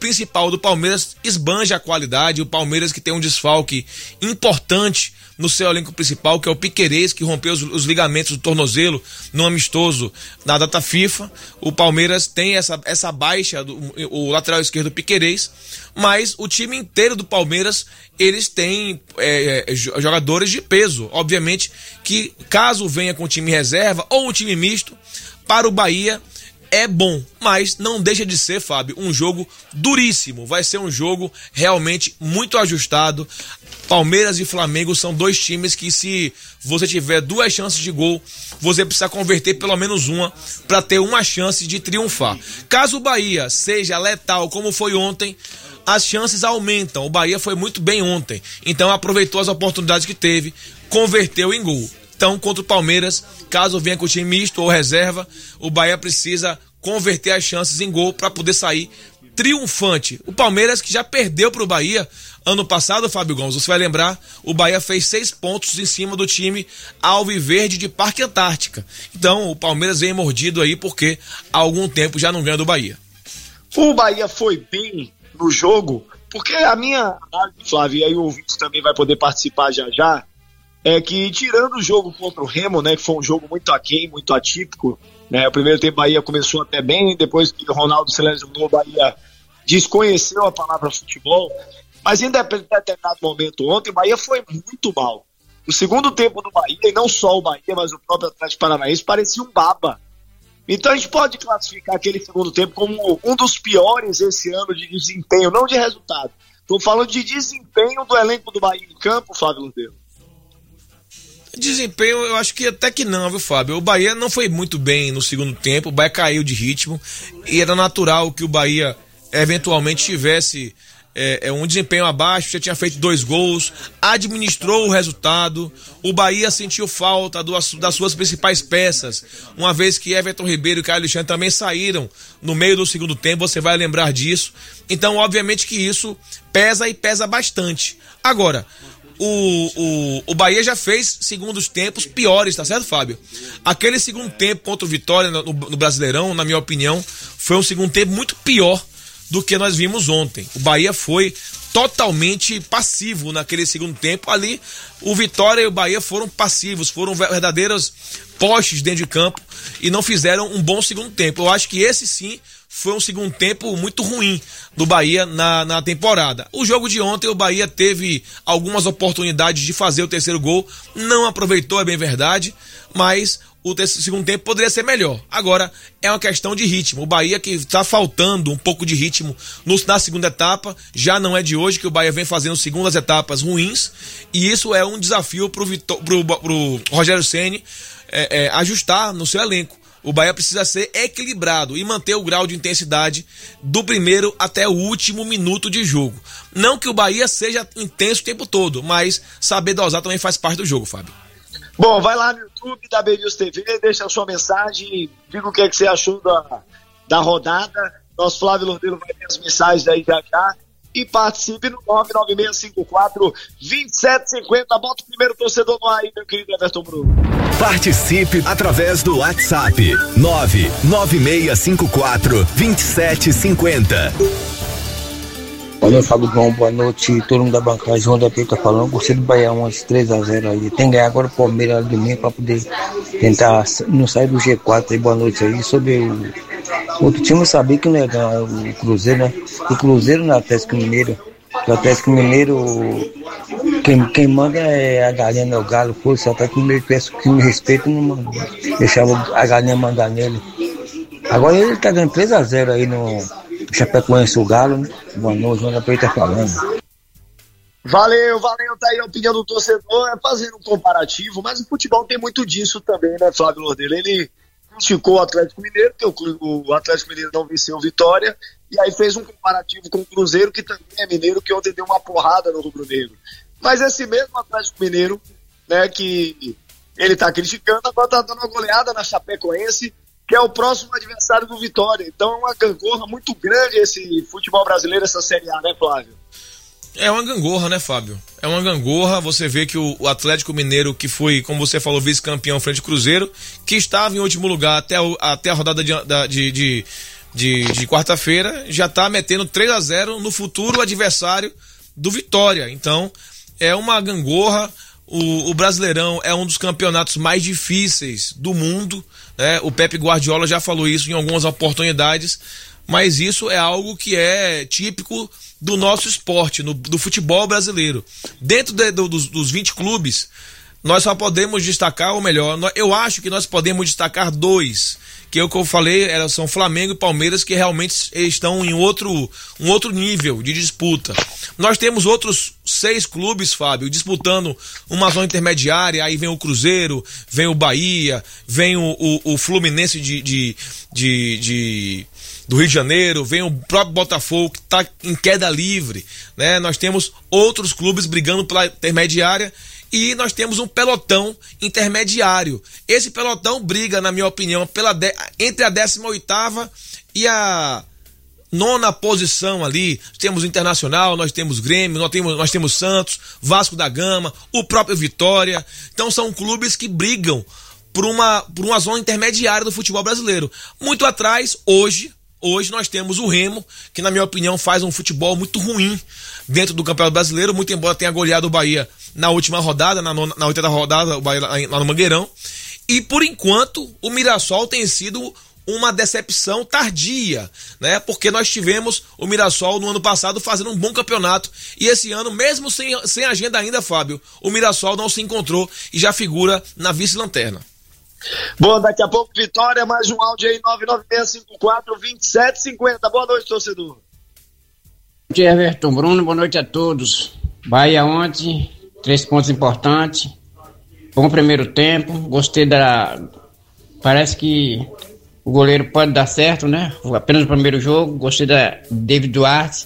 principal do Palmeiras esbanja a qualidade. O Palmeiras, que tem um desfalque importante no seu elenco principal, que é o Piquerez, que rompeu os ligamentos do tornozelo no amistoso na data FIFA. O Palmeiras tem essa baixa, o lateral esquerdo Piquerez, mas o time inteiro do Palmeiras, eles têm jogadores de peso. Obviamente que caso venha com time reserva ou um time misto, para o Bahia é bom, mas não deixa de ser, Fábio, um jogo duríssimo. Vai ser um jogo realmente muito ajustado. Palmeiras e Flamengo são dois times que, se você tiver 2 chances de gol, você precisa converter pelo menos uma para ter uma chance de triunfar. Caso o Bahia seja letal como foi ontem, as chances aumentam. O Bahia foi muito bem ontem, então aproveitou as oportunidades que teve, converteu em gol. Então, contra o Palmeiras, caso venha com o time misto ou reserva, o Bahia precisa converter as chances em gol para poder sair triunfante. O Palmeiras, que já perdeu para o Bahia ano passado, Fábio Gomes, você vai lembrar, o Bahia fez 6 pontos em cima do time alviverde de Parque Antártica. Então, o Palmeiras vem mordido aí porque há algum tempo já não ganha do Bahia. O Bahia foi bem no jogo, porque a minha análise, Flávio, e aí o ouvinte também vai poder participar já, é que, tirando o jogo contra o Remo, né, que foi um jogo muito aquém, muito atípico, né, o primeiro tempo o Bahia começou até bem, depois que o Ronaldo se lesionou, o Bahia desconheceu a palavra futebol, mas em determinado momento ontem, o Bahia foi muito mal. O segundo tempo do Bahia, e não só o Bahia, mas o próprio Atlético Paranaense, parecia um baba. Então a gente pode classificar aquele segundo tempo como um dos piores esse ano de desempenho, não de resultado. Estou falando de desempenho do elenco do Bahia em campo, Flávio Lodeiro. Desempenho, eu acho que até que não, viu, Fábio? O Bahia não foi muito bem no segundo tempo, o Bahia caiu de ritmo e era natural que o Bahia eventualmente tivesse um desempenho abaixo, já tinha feito 2 gols, administrou o resultado. O Bahia sentiu falta das suas principais peças, uma vez que Everton Ribeiro e Caio Alexandre também saíram no meio do segundo tempo, você vai lembrar disso. Então, obviamente que isso pesa e pesa bastante. Agora, o Bahia já fez segundos tempos piores, tá certo, Fábio? Aquele segundo tempo contra o Vitória no Brasileirão, na minha opinião, foi um segundo tempo muito pior do que nós vimos ontem. O Bahia foi totalmente passivo naquele segundo tempo. Ali, o Vitória e o Bahia foram passivos, foram verdadeiros postes dentro de campo e não fizeram um bom segundo tempo. Eu acho que esse sim foi um segundo tempo muito ruim do Bahia na temporada. O jogo de ontem, o Bahia teve algumas oportunidades de fazer o terceiro gol, não aproveitou, é bem verdade, mas o segundo tempo poderia ser melhor. Agora, é uma questão de ritmo. O Bahia, que está faltando um pouco de ritmo na segunda etapa, já não é de hoje que o Bahia vem fazendo segundas etapas ruins, e isso é um desafio pro Rogério Ceni ajustar no seu elenco. O Bahia precisa ser equilibrado e manter o grau de intensidade do primeiro até o último minuto de jogo. Não que o Bahia seja intenso o tempo todo, mas saber dosar também faz parte do jogo, Fábio. Bom, vai lá no YouTube da BNews TV, deixa a sua mensagem, diga o que é que você achou da rodada. Nosso Flávio Lodeiro vai ter as mensagens aí já. E participe no 99654-2750. Bota o primeiro torcedor no ar aí, meu querido Everton Bruno. Participe através do WhatsApp 99654-2750. Boa noite, Fábio Bom, boa noite, todo mundo da bancada, João da Pita falando, gostei do Bahia 3-0 aí, tem que ganhar agora o Palmeiras domingo para poder tentar não sair do G4 aí, boa noite aí, sobre o outro time eu sabia que não ia ganhar o Cruzeiro, né, o Cruzeiro no Atlético Mineiro, o Atlético Mineiro, quem manda é a galinha, não é o galo, pô, se o Atlético Mineiro peço que me respeito, não deixava a galinha mandar nele, agora ele tá ganhando 3-0 aí no Chapecoense, o Galo, né? Boa noite, João da Preta falando. Valeu, tá aí a opinião do torcedor, fazendo um comparativo, mas o futebol tem muito disso também, né, Flávio Lodeiro? Ele criticou o Atlético Mineiro, porque o Atlético Mineiro não venceu Vitória, e aí fez um comparativo com o Cruzeiro, que também é mineiro, que ontem deu uma porrada no rubro-negro. Mas esse mesmo Atlético Mineiro, né, que ele tá criticando, agora tá dando uma goleada na Chapecoense, que é o próximo adversário do Vitória. Então é uma gangorra muito grande esse futebol brasileiro, essa Série A, né, Flávio? É uma gangorra, né, Fábio? É uma gangorra. Você vê que o Atlético Mineiro, que foi, como você falou, vice-campeão frente ao Cruzeiro, que estava em último lugar até a rodada de quarta-feira, já está metendo 3-0 no futuro adversário do Vitória. Então, é uma gangorra. O Brasileirão é um dos campeonatos mais difíceis do mundo, né? O Pepe Guardiola já falou isso em algumas oportunidades, mas isso é algo que é típico do nosso esporte, do futebol brasileiro. Dentro dos 20 clubes, nós só podemos destacar, ou melhor, eu acho que nós podemos destacar 2, que é o que eu falei, são Flamengo e Palmeiras, que realmente estão em um outro nível de disputa. Nós temos outros 6 clubes, Fábio, disputando uma zona intermediária, aí vem o Cruzeiro, vem o Bahia, vem o Fluminense do Rio de Janeiro, vem o próprio Botafogo, que está em queda livre, né? Nós temos outros clubes brigando pela intermediária, e nós temos um pelotão intermediário. Esse pelotão briga, na minha opinião, entre a 18ª e a 9ª posição ali. Temos o Internacional, nós temos Grêmio, nós temos Santos, Vasco da Gama, o próprio Vitória. Então são clubes que brigam por uma zona intermediária do futebol brasileiro. Muito atrás, hoje nós temos o Remo, que na minha opinião faz um futebol muito ruim dentro do Campeonato Brasileiro, muito embora tenha goleado o Bahia na última rodada, na 8ª rodada, o Bahia lá no Mangueirão. E por enquanto o Mirassol tem sido uma decepção tardia, né? Porque nós tivemos o Mirassol no ano passado fazendo um bom campeonato, e esse ano, mesmo sem agenda ainda, Fábio, o Mirassol não se encontrou e já figura na vice-lanterna. Bom, daqui a pouco Vitória, mais um áudio aí, 996542750. Boa noite, torcedor. Bom dia, Everton, Bruno, boa noite a todos. Bahia ontem, 3 pontos importantes, bom primeiro tempo, gostei parece que o goleiro pode dar certo, né? Apenas o primeiro jogo, gostei da David Duarte,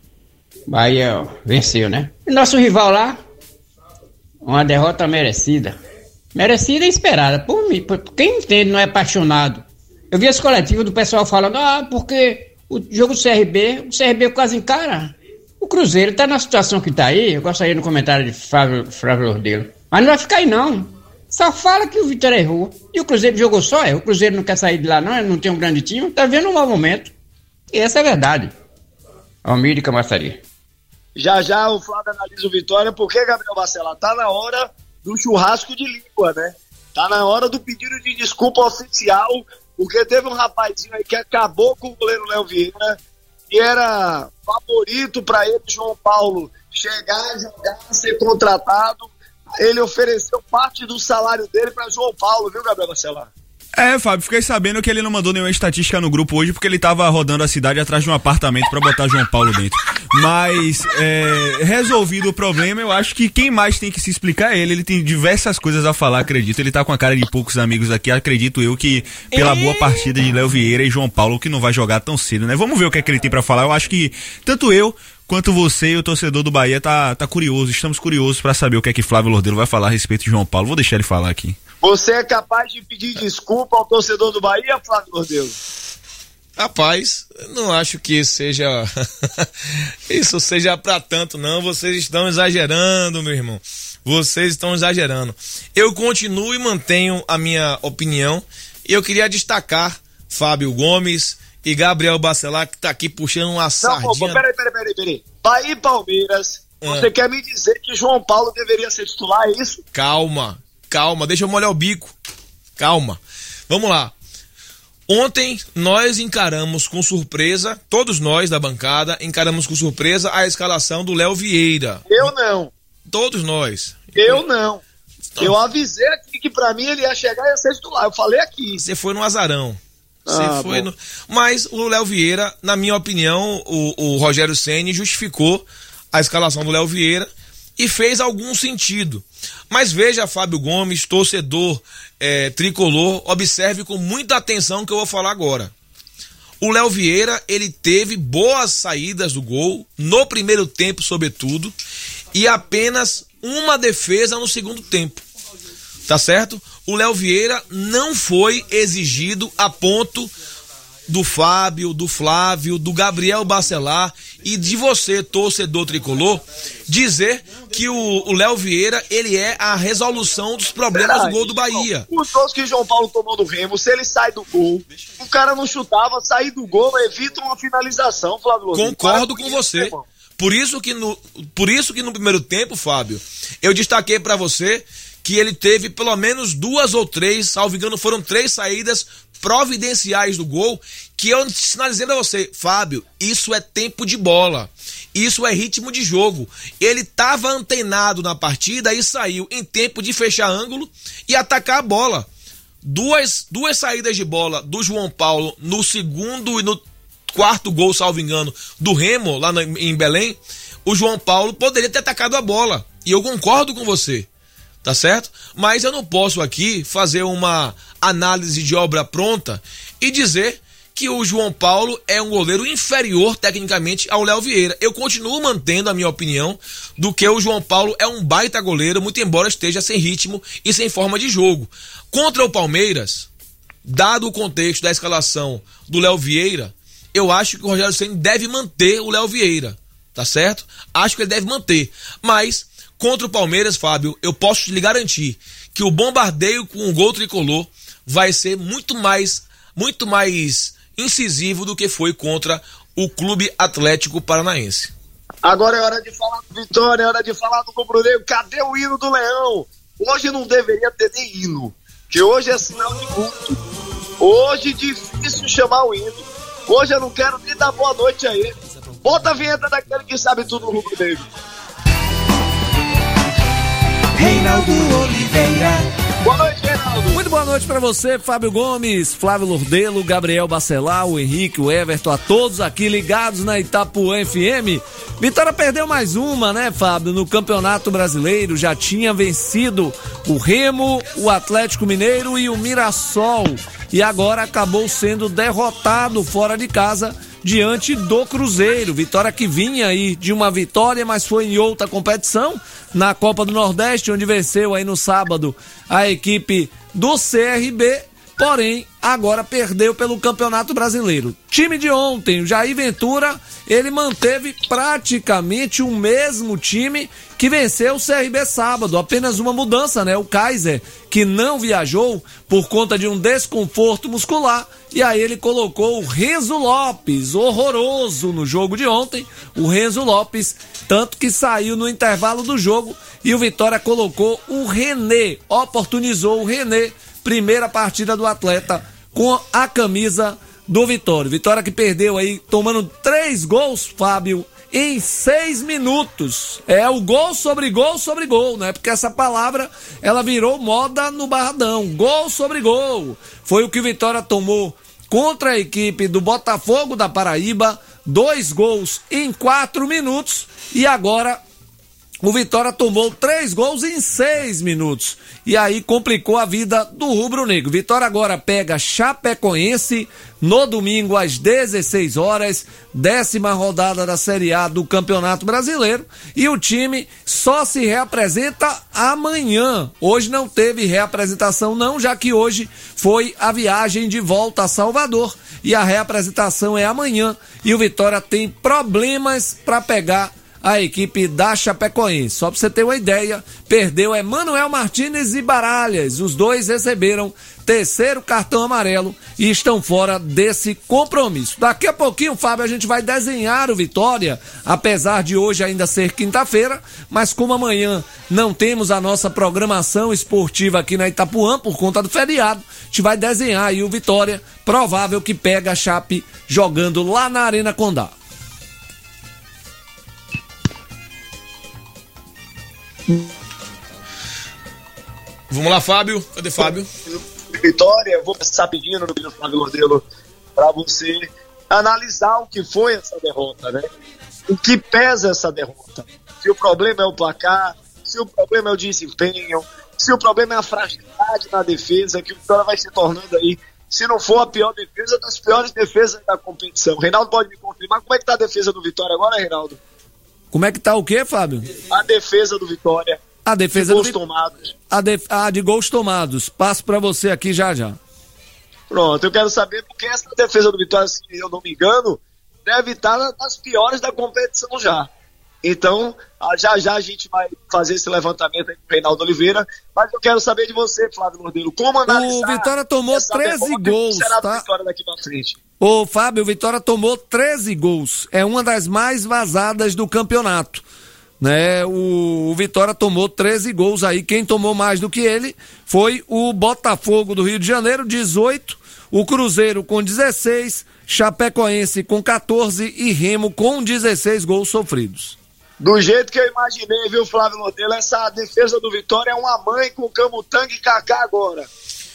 Bahia venceu, né? E nosso rival lá, uma derrota merecida e esperada, por mim, por quem entende, não é apaixonado. Eu vi as coletivas do pessoal falando, porque o jogo do CRB, o CRB quase encara. O Cruzeiro tá na situação que tá aí, eu gostaria no comentário de Flávio Ordelo, mas não vai ficar aí não. Só fala que o Vitória errou. E o Cruzeiro jogou só, o Cruzeiro não quer sair de lá não, ele não tem um grande time, tá vendo um mau momento. E essa é a verdade. Almir de Camaçari. Já o Flávio analisa o Vitória, porque, Gabriel Bacelar, tá na hora do churrasco de língua, né? Tá na hora do pedido de desculpa oficial, porque teve um rapazinho aí que acabou com o goleiro Léo Vieira, e era favorito para ele, João Paulo, chegar, jogar, ser contratado. Ele ofereceu parte do salário dele para João Paulo, viu, Gabriel Bacelar? Fábio, fiquei sabendo que ele não mandou nenhuma estatística no grupo hoje porque ele tava rodando a cidade atrás de um apartamento pra botar João Paulo dentro. Mas, resolvido o problema, eu acho que quem mais tem que se explicar é ele. Ele tem diversas coisas a falar, acredito. Ele tá com a cara de poucos amigos aqui, acredito eu que pela boa partida de Léo Vieira e João Paulo, que não vai jogar tão cedo, né? Vamos ver o que é que ele tem pra falar. Eu acho que tanto eu quanto você e o torcedor do Bahia tá curioso, estamos curiosos pra saber o que é que Flávio Lordelo vai falar a respeito de João Paulo. Vou deixar ele falar aqui. Você é capaz de pedir desculpa ao torcedor do Bahia, Flávio Lordelo? Rapaz, não acho que isso seja pra tanto, não. Vocês estão exagerando, meu irmão. Vocês estão exagerando. Eu continuo e mantenho a minha opinião. E eu queria destacar Fábio Gomes e Gabriel Bacelar, que tá aqui puxando uma sardinha. Peraí. Bahia e Palmeiras, você quer me dizer que João Paulo deveria ser titular, é isso? Calma, deixa eu molhar o bico. Calma. Vamos lá. Ontem nós encaramos com surpresa, todos nós da bancada encaramos com surpresa a escalação do Léo Vieira. Eu não. Todos nós. Eu não. Eu avisei aqui que pra mim ele ia chegar e ia ser titular. Eu falei aqui. Você foi no azarão. Mas o Léo Vieira, na minha opinião, o Rogério Ceni justificou a escalação do Léo Vieira e fez algum sentido. Mas veja, Fábio Gomes, torcedor tricolor, observe com muita atenção o que eu vou falar agora. O Léo Vieira, ele teve boas saídas do gol, no primeiro tempo sobretudo, e apenas uma defesa no segundo tempo. Tá certo? O Léo Vieira não foi exigido a ponto do Fábio, do Flávio, do Gabriel Bacelar e de você, torcedor tricolor, dizer que o Léo Vieira, ele é a resolução dos problemas do gol do Bahia. Os gols que João Paulo tomou do Remo, se ele sai do gol, o cara não chutava, sair do gol evita uma finalização, Flávio Lozano. Concordo com você. Por isso que no primeiro tempo, Fábio, eu destaquei pra você que ele teve pelo menos 2 ou 3, salvo engano, foram 3 saídas providenciais do gol, que eu sinalizei pra você, Fábio, isso é tempo de bola, isso é ritmo de jogo. Ele estava antenado na partida e saiu em tempo de fechar ângulo e atacar a bola. Duas saídas de bola do João Paulo no segundo e no quarto gol, salvo engano, do Remo, lá em Belém, o João Paulo poderia ter atacado a bola. E eu concordo com você, tá certo? Mas eu não posso aqui fazer uma análise de obra pronta e dizer que o João Paulo é um goleiro inferior tecnicamente ao Léo Vieira. Eu continuo mantendo a minha opinião do que o João Paulo é um baita goleiro, muito embora esteja sem ritmo e sem forma de jogo. Contra o Palmeiras, dado o contexto da escalação do Léo Vieira, eu acho que o Rogério Ceni deve manter o Léo Vieira, tá certo? Acho que ele deve manter, mas contra o Palmeiras, Fábio, eu posso lhe garantir que o bombardeio com o gol tricolor vai ser muito mais incisivo do que foi contra o Clube Atlético Paranaense. Agora é hora de falar do Vitória, é hora de falar do Rubro Negro. Cadê o hino do Leão? Hoje não deveria ter nem hino, que hoje é sinal de luto. Hoje difícil chamar o hino. Hoje eu não quero nem dar boa noite a ele. Bota a vinheta daquele que sabe tudo no Rubro Negro. Reinaldo Oliveira. Boa noite, Reinaldo. Muito boa noite pra você, Fábio Gomes, Flávio Lordelo, Gabriel Bacelar, o Henrique, o Everton, a todos aqui ligados na Itapuã FM. Vitória perdeu mais uma, né, Fábio, no Campeonato Brasileiro. Já tinha vencido o Remo, o Atlético Mineiro e o Mirassol. E agora acabou sendo derrotado fora de casa diante do Cruzeiro. Vitória que vinha aí de uma vitória, mas foi em outra competição, na Copa do Nordeste, onde venceu aí no sábado a equipe do CRB, porém agora perdeu pelo Campeonato Brasileiro. Time de ontem, o Jair Ventura, ele manteve praticamente o mesmo time que venceu o CRB sábado, apenas uma mudança, né? O Kaiser, que não viajou por conta de um desconforto muscular, e aí ele colocou o Renzo Lopes, horroroso no jogo de ontem, o Renzo Lopes, tanto que saiu no intervalo do jogo, e o Vitória colocou o René, oportunizou o René, primeira partida do atleta com a camisa do Vitória. Vitória que perdeu aí, tomando 3 gols, Fábio, em 6 minutos. É o gol sobre gol sobre gol, né? Porque essa palavra, ela virou moda no Barradão. Gol sobre gol. Foi o que o Vitória tomou contra a equipe do Botafogo da Paraíba. 2 gols em 4 minutos. E agora o Vitória tomou 3 gols em 6 minutos. E aí complicou a vida do Rubro Negro. Vitória agora pega Chapecoense no domingo às 16 horas, 10ª rodada da Série A do Campeonato Brasileiro. E o time só se reapresenta amanhã. Hoje não teve reapresentação não, já que hoje foi a viagem de volta a Salvador. E a reapresentação é amanhã. E o Vitória tem problemas para pegar a equipe da Chapecoense. Só pra você ter uma ideia, perdeu Emanuel Martínez e Baralhas. Os dois receberam 3º cartão amarelo e estão fora desse compromisso. Daqui a pouquinho, Fábio, a gente vai desenhar o Vitória, apesar de hoje ainda ser quinta-feira, mas como amanhã não temos a nossa programação esportiva aqui na Itapuã por conta do feriado, a gente vai desenhar aí o Vitória, provável que pega a Chape jogando lá na Arena Condá. Vamos lá, Fábio. Cadê Fábio? Vitória, vou começar pedindo no Flávio Lordelo para você analisar o que foi essa derrota, né? O que pesa essa derrota? Se o problema é o placar, se o problema é o desempenho, se o problema é a fragilidade na defesa, que o Vitória vai se tornando aí, se não for a pior defesa, das piores defesas da competição. Reinaldo pode me confirmar como é que tá a defesa do Vitória agora, Reinaldo? Como é que tá o quê, Fábio? A defesa do Vitória. A defesa de gols tomados. De gols tomados. Passo pra você aqui já. Pronto, eu quero saber porque essa defesa do Vitória, se eu não me engano, deve estar nas piores da competição já. Então, já a gente vai fazer esse levantamento aí com o Reinaldo Oliveira, mas eu quero saber de você, Flávio Lordeiro, como analisar... O Vitória tomou 13 gols, tá? Vitória daqui pra frente. Ô, Fábio, o Vitória tomou 13 gols, é uma das mais vazadas do campeonato, né? O Vitória tomou 13 gols aí, quem tomou mais do que ele foi o Botafogo do Rio de Janeiro, 18, o Cruzeiro com 16, Chapecoense com 14 e Remo com 16 gols sofridos. Do jeito que eu imaginei, viu, Flávio Lordeiro? Essa defesa do Vitória é uma mãe com Camutanga e Kaká agora.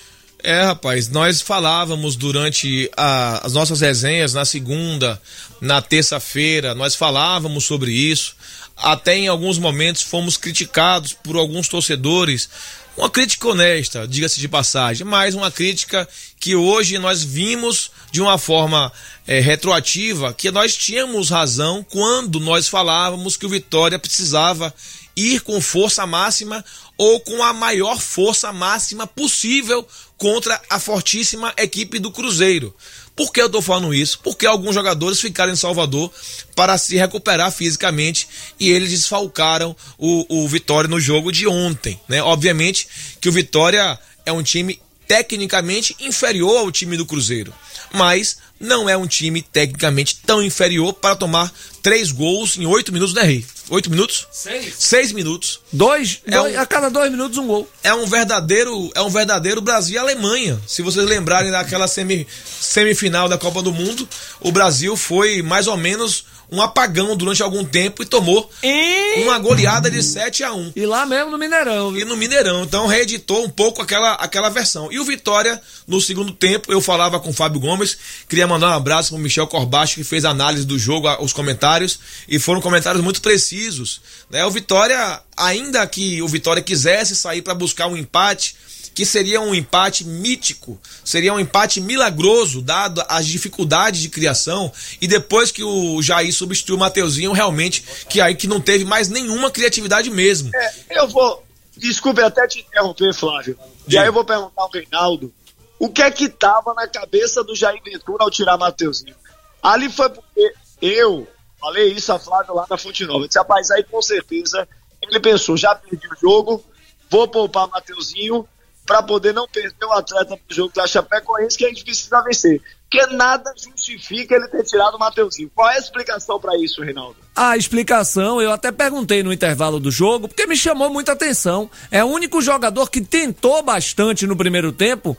Rapaz, nós falávamos durante as nossas resenhas na segunda, na terça-feira, nós falávamos sobre isso. Até em alguns momentos fomos criticados por alguns torcedores. Uma crítica honesta, diga-se de passagem, mas uma crítica que hoje nós vimos de uma forma retroativa, que nós tínhamos razão quando nós falávamos que o Vitória precisava ir com força máxima ou com a maior força máxima possível contra a fortíssima equipe do Cruzeiro. Por que eu tô falando isso? Porque alguns jogadores ficaram em Salvador para se recuperar fisicamente e eles desfalcaram o Vitória no jogo de ontem, né? Obviamente que o Vitória é um time tecnicamente inferior ao time do Cruzeiro, mas não é um time tecnicamente tão inferior para tomar 3 gols em 8 minutos, né, Rei? 8 minutos? 6 minutos. A cada 2 minutos um gol. É um verdadeiro Brasil e Alemanha. Se vocês lembrarem daquela semifinal da Copa do Mundo, o Brasil foi mais ou menos um apagão durante algum tempo e tomou uma goleada de 7-1. E lá mesmo no Mineirão. E no Mineirão. Então reeditou um pouco aquela versão. E o Vitória, no segundo tempo, eu falava com o Fábio Gomes, queria mandar um abraço pro Michel Corbacho, que fez a análise do jogo, os comentários, e foram comentários muito precisos, né? O Vitória, ainda que o Vitória quisesse sair para buscar um empate, que seria um empate mítico, seria um empate milagroso, dado as dificuldades de criação, e depois que o Jair substituiu o Mateuzinho, realmente, que não teve mais nenhuma criatividade mesmo. Desculpe até te interromper, Flávio, e aí eu vou perguntar ao Reinaldo, o que é que tava na cabeça do Jair Ventura ao tirar Mateuzinho? Ali foi porque eu falei isso a Flávio lá na Fonte Nova, eu disse, rapaz, aí com certeza ele pensou, já perdi o jogo, vou poupar Mateuzinho, para poder não perder o atleta do jogo da Chapecoense, que a gente precisa vencer. Porque nada justifica ele ter tirado o Mateuzinho. Qual é a explicação para isso, Reinaldo? A explicação, eu até perguntei no intervalo do jogo, porque me chamou muita atenção. É o único jogador que tentou bastante no primeiro tempo,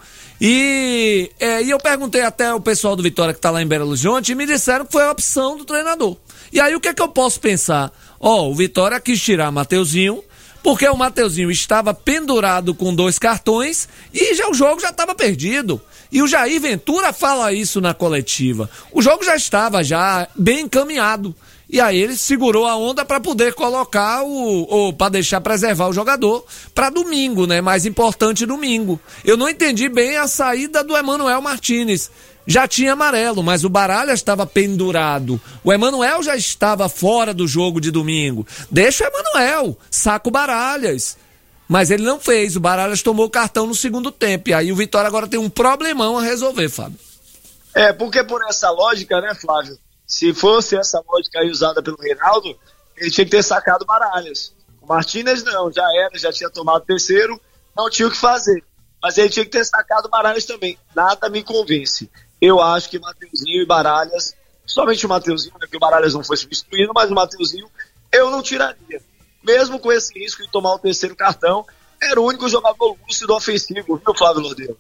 e eu perguntei até ao pessoal do Vitória que tá lá em Belo Horizonte, e me disseram que foi a opção do treinador. E aí o que é que eu posso pensar? O Vitória quis tirar Mateuzinho, porque o Mateuzinho estava pendurado com 2 cartões e o jogo já estava perdido. E o Jair Ventura fala isso na coletiva. O jogo já estava bem encaminhado. E aí ele segurou a onda para poder colocar para preservar o jogador para domingo, né? Mais importante, domingo. Eu não entendi bem a saída do Emanuel Martínez. Já tinha amarelo, mas o Baralhas estava pendurado. O Emanuel já estava fora do jogo de domingo. Deixa o Emanuel, saca o Baralhas. Mas ele não fez, o Baralhas tomou o cartão no segundo tempo. E aí o Vitória agora tem um problemão a resolver, Fábio. Porque por essa lógica, né, Flávio? Se fosse essa lógica aí usada pelo Reinaldo, ele tinha que ter sacado o Baralhas. O Martínez não, já tinha tomado o terceiro, não tinha o que fazer. Mas ele tinha que ter sacado o Baralhas também. Nada me convence. Eu acho que Mateuzinho e Baralhas, somente o Mateuzinho, né, que o Baralhas não foi substituído, mas o Mateuzinho eu não tiraria. Mesmo com esse risco de tomar o terceiro cartão, era o único jogador lúcido ofensivo, viu, Flávio Lordeiro?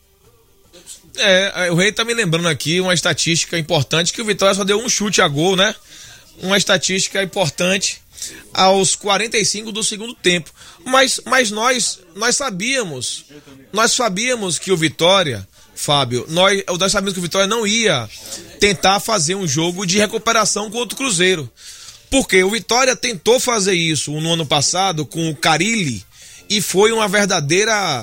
O Rei tá me lembrando aqui uma estatística importante, que o Vitória só deu um chute a gol, né? Uma estatística importante aos 45 do segundo tempo. Mas nós sabíamos que o Vitória, Fábio, nós sabíamos que o Vitória não ia tentar fazer um jogo de recuperação contra o Cruzeiro. Porque o Vitória tentou fazer isso no ano passado com o Carille e foi uma verdadeira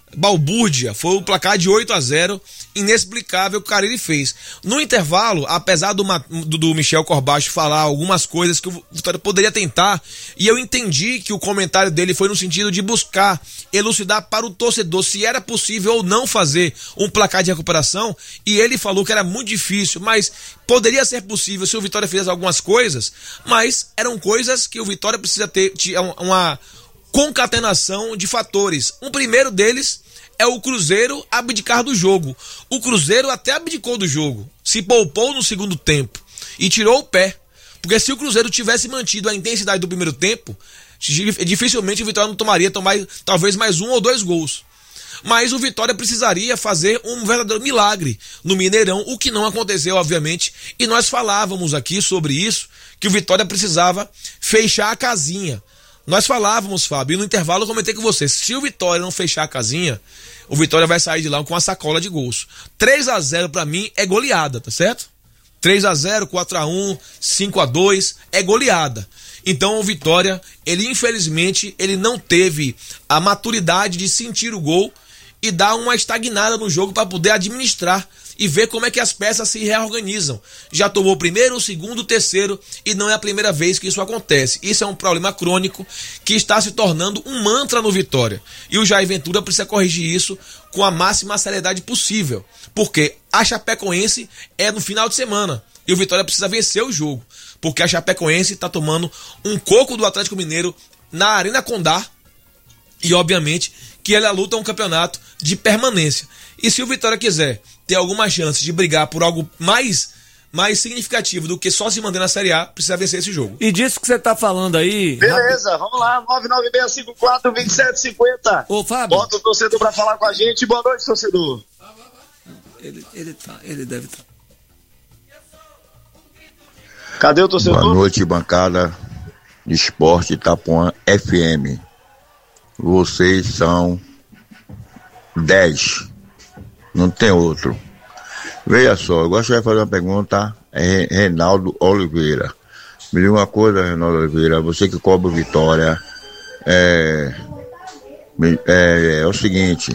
balbúrdia, foi o placar de 8-0, inexplicável que o Carille fez. No intervalo, apesar do Michel Corbacho falar algumas coisas que o Vitória poderia tentar, e eu entendi que o comentário dele foi no sentido de buscar elucidar para o torcedor se era possível ou não fazer um placar de recuperação, e ele falou que era muito difícil, mas poderia ser possível se o Vitória fizesse algumas coisas, mas eram coisas que o Vitória precisa ter uma concatenação de fatores. Um primeiro deles é o Cruzeiro abdicar do jogo. O Cruzeiro até abdicou do jogo, se poupou no segundo tempo e tirou o pé, porque se o Cruzeiro tivesse mantido a intensidade do primeiro tempo, dificilmente o Vitória não tomaria talvez mais 1 ou 2 gols. Mas o Vitória precisaria fazer um verdadeiro milagre no Mineirão, o que não aconteceu, obviamente, e nós falávamos aqui sobre isso, que o Vitória precisava fechar a casinha. Nós falávamos, Fábio, e no intervalo eu comentei com você, se o Vitória não fechar a casinha, o Vitória vai sair de lá com uma sacola de gols. 3-0 pra mim é goleada, tá certo? 3-0, 4-1, 5-2 é goleada. Então o Vitória, infelizmente, ele não teve a maturidade de sentir o gol e dar uma estagnada no jogo para poder administrar e ver como é que as peças se reorganizam. Já tomou o primeiro, o segundo, o terceiro, e não é a primeira vez que isso acontece. Isso é um problema crônico que está se tornando um mantra no Vitória. E o Jair Ventura precisa corrigir isso com a máxima seriedade possível, porque a Chapecoense é no final de semana e o Vitória precisa vencer o jogo, porque a Chapecoense está tomando um coco do Atlético Mineiro na Arena Condá e obviamente que ela luta um campeonato de permanência. E se o Vitória quiser ter alguma chance de brigar por algo mais significativo do que só se manter na Série A, precisa vencer esse jogo. E disso que você tá falando aí... Beleza, vamos lá, 996542750. Ô, Fábio. Bota o torcedor pra falar com a gente. Boa noite, torcedor. Ele deve estar. Cadê o torcedor? Boa noite, bancada de esporte Itapuã FM. Vocês são 10. Não tem outro. Veja só, eu gostaria de fazer uma pergunta a Reinaldo Oliveira. Me diga uma coisa, Reinaldo Oliveira, você que cobra o Vitória, é o seguinte,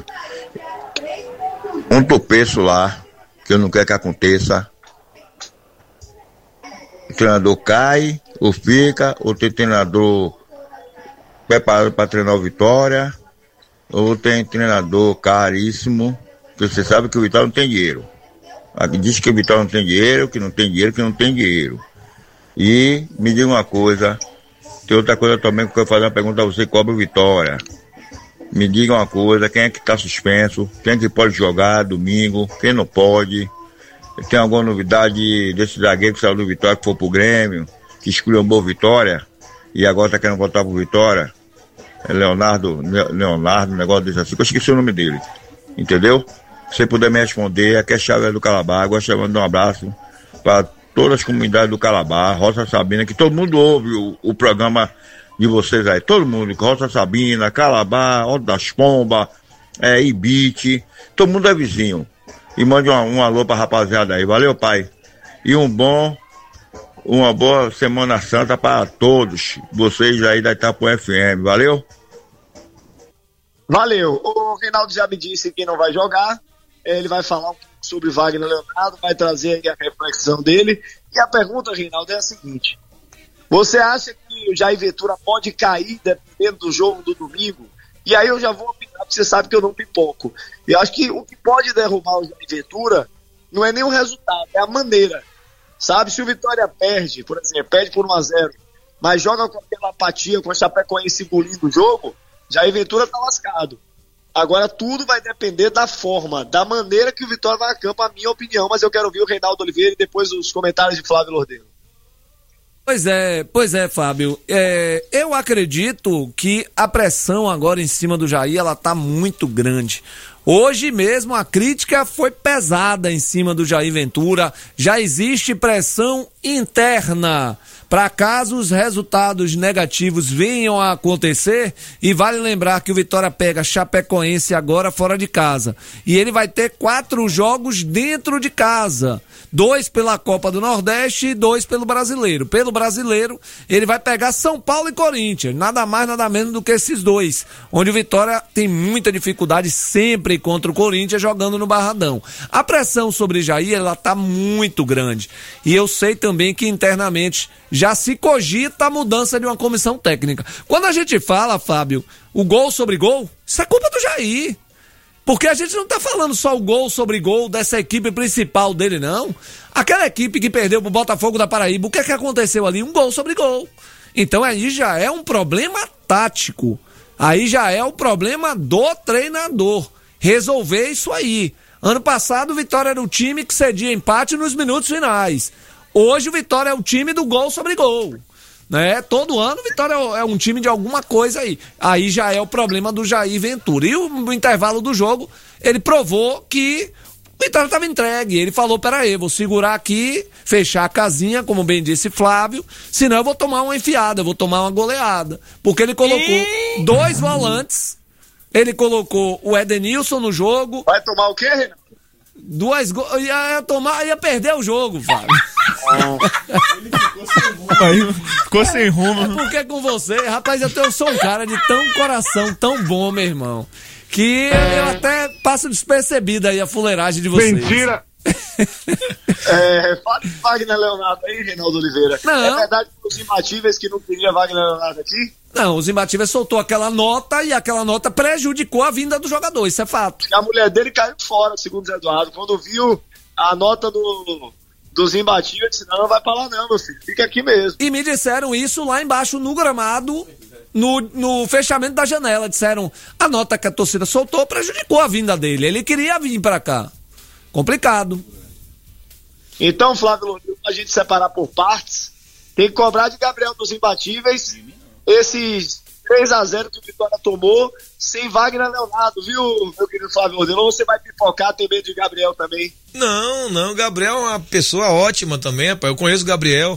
um tropeço lá, que eu não quero que aconteça, o treinador cai, ou fica, ou tem treinador preparado para treinar o Vitória, ou tem treinador caríssimo, que você sabe que o Vitória não tem dinheiro. Aqui diz que o Vitória não tem dinheiro, que não tem dinheiro, que não tem dinheiro. E me diga uma coisa, tem outra coisa também que eu quero fazer uma pergunta a você que cobra o Vitória. Me diga uma coisa, quem é que está suspenso, quem é que pode jogar domingo, quem não pode. Tem alguma novidade desse zagueiro que saiu do Vitória, que foi pro Grêmio, que escolheu Vitória e agora está querendo voltar pro Vitória? É Leonardo, um negócio desse assim, que eu esqueci o nome dele. Entendeu? Se você puder me responder, aqui é Chave do Calabar, gostaria de mandar um abraço para todas as comunidades do Calabar, Roça Sabina, que todo mundo ouve o programa de vocês aí, todo mundo, Roça Sabina, Calabar, Alto das Pombas, Ibite, todo mundo é vizinho. E mande um alô pra rapaziada aí, valeu, pai? E uma boa Semana Santa para todos vocês aí da Itapuã FM, valeu? Valeu, o Reinaldo já me disse que não vai jogar, ele vai falar um pouco sobre Wagner Leonardo, vai trazer aí a reflexão dele, e a pergunta, Reinaldo, é a seguinte: você acha que o Jair Ventura pode cair dependendo do jogo do domingo? E aí eu já vou opinar, porque você sabe que eu não pipoco. Eu acho que o que pode derrubar o Jair Ventura não é nem o resultado, é a maneira, sabe? Se o Vitória perde, por exemplo, perde por 1-0, mas joga com aquela apatia, com a Chapecoense engolindo o jogo, Jair Ventura tá lascado. Agora tudo vai depender da forma, da maneira que o Vitória vai a campo, a minha opinião, mas eu quero ouvir o Reinaldo Oliveira e depois os comentários de Flávio Lordelo. Pois é, Fábio, eu acredito que a pressão agora em cima do Jair, ela tá muito grande. Hoje mesmo a crítica foi pesada em cima do Jair Ventura, já existe pressão interna, para caso os resultados negativos venham a acontecer, e vale lembrar que o Vitória pega Chapecoense agora fora de casa, e ele vai ter 4 jogos dentro de casa, 2 pela Copa do Nordeste e 2 pelo Brasileiro. Pelo Brasileiro, ele vai pegar São Paulo e Corinthians, nada mais, nada menos do que esses 2, onde o Vitória tem muita dificuldade sempre contra o Corinthians jogando no Barradão. A pressão sobre Jair, ela tá muito grande, e eu sei também que internamente já se cogita a mudança de uma comissão técnica. Quando a gente fala, Fábio, o gol sobre gol, isso é culpa do Jair. Porque a gente não tá falando só o gol sobre gol dessa equipe principal dele, não. Aquela equipe que perdeu pro Botafogo da Paraíba, o que é que aconteceu ali? Um gol sobre gol. Então aí já é um problema tático. Aí já é o problema do treinador. Resolver isso aí. Ano passado o Vitória era o time que cedia empate nos minutos finais. Hoje o Vitória é o time do gol sobre gol, né? Todo ano o Vitória é um time de alguma coisa aí. Aí já é o problema do Jair Ventura. E no intervalo do jogo, ele provou que o Vitória estava entregue. Ele falou, peraí, vou segurar aqui, fechar a casinha, como bem disse Flávio, senão eu vou tomar uma enfiada, eu vou tomar uma goleada. Porque ele colocou 2 volantes, ele colocou o Edenilson no jogo. Vai tomar o quê, Renan? 2 gols, ia perder o jogo, Fábio. Ficou sem rumo. É porque com você, rapaz, eu sou um cara de tão coração, tão bom, meu irmão, que eu até passo despercebido aí a fuleiragem de vocês. Mentira! Fala de Wagner Leonardo aí, Reinaldo Oliveira. Não. É verdade que os imbatíveis que não queria Wagner Leonardo aqui? Não, os imbatíveis soltou aquela nota e aquela nota prejudicou a vinda do jogador, isso é fato. A mulher dele caiu fora, segundo o Zé Eduardo. Quando viu a nota dos imbatíveis, disse, não vai pra lá não, meu filho, fica aqui mesmo. E me disseram isso lá embaixo no gramado, no fechamento da janela. Disseram, a nota que a torcida soltou prejudicou a vinda dele, ele queria vir pra cá. Complicado. Então, Flávio, a gente separar por partes, tem que cobrar de Gabriel dos imbatíveis esses 3-0 que o Vitória tomou sem Wagner Leonardo, viu, meu querido Flávio Rodelo? Ou você vai pipocar, tem medo de Gabriel também? Não, Gabriel é uma pessoa ótima também, rapaz. Eu conheço o Gabriel,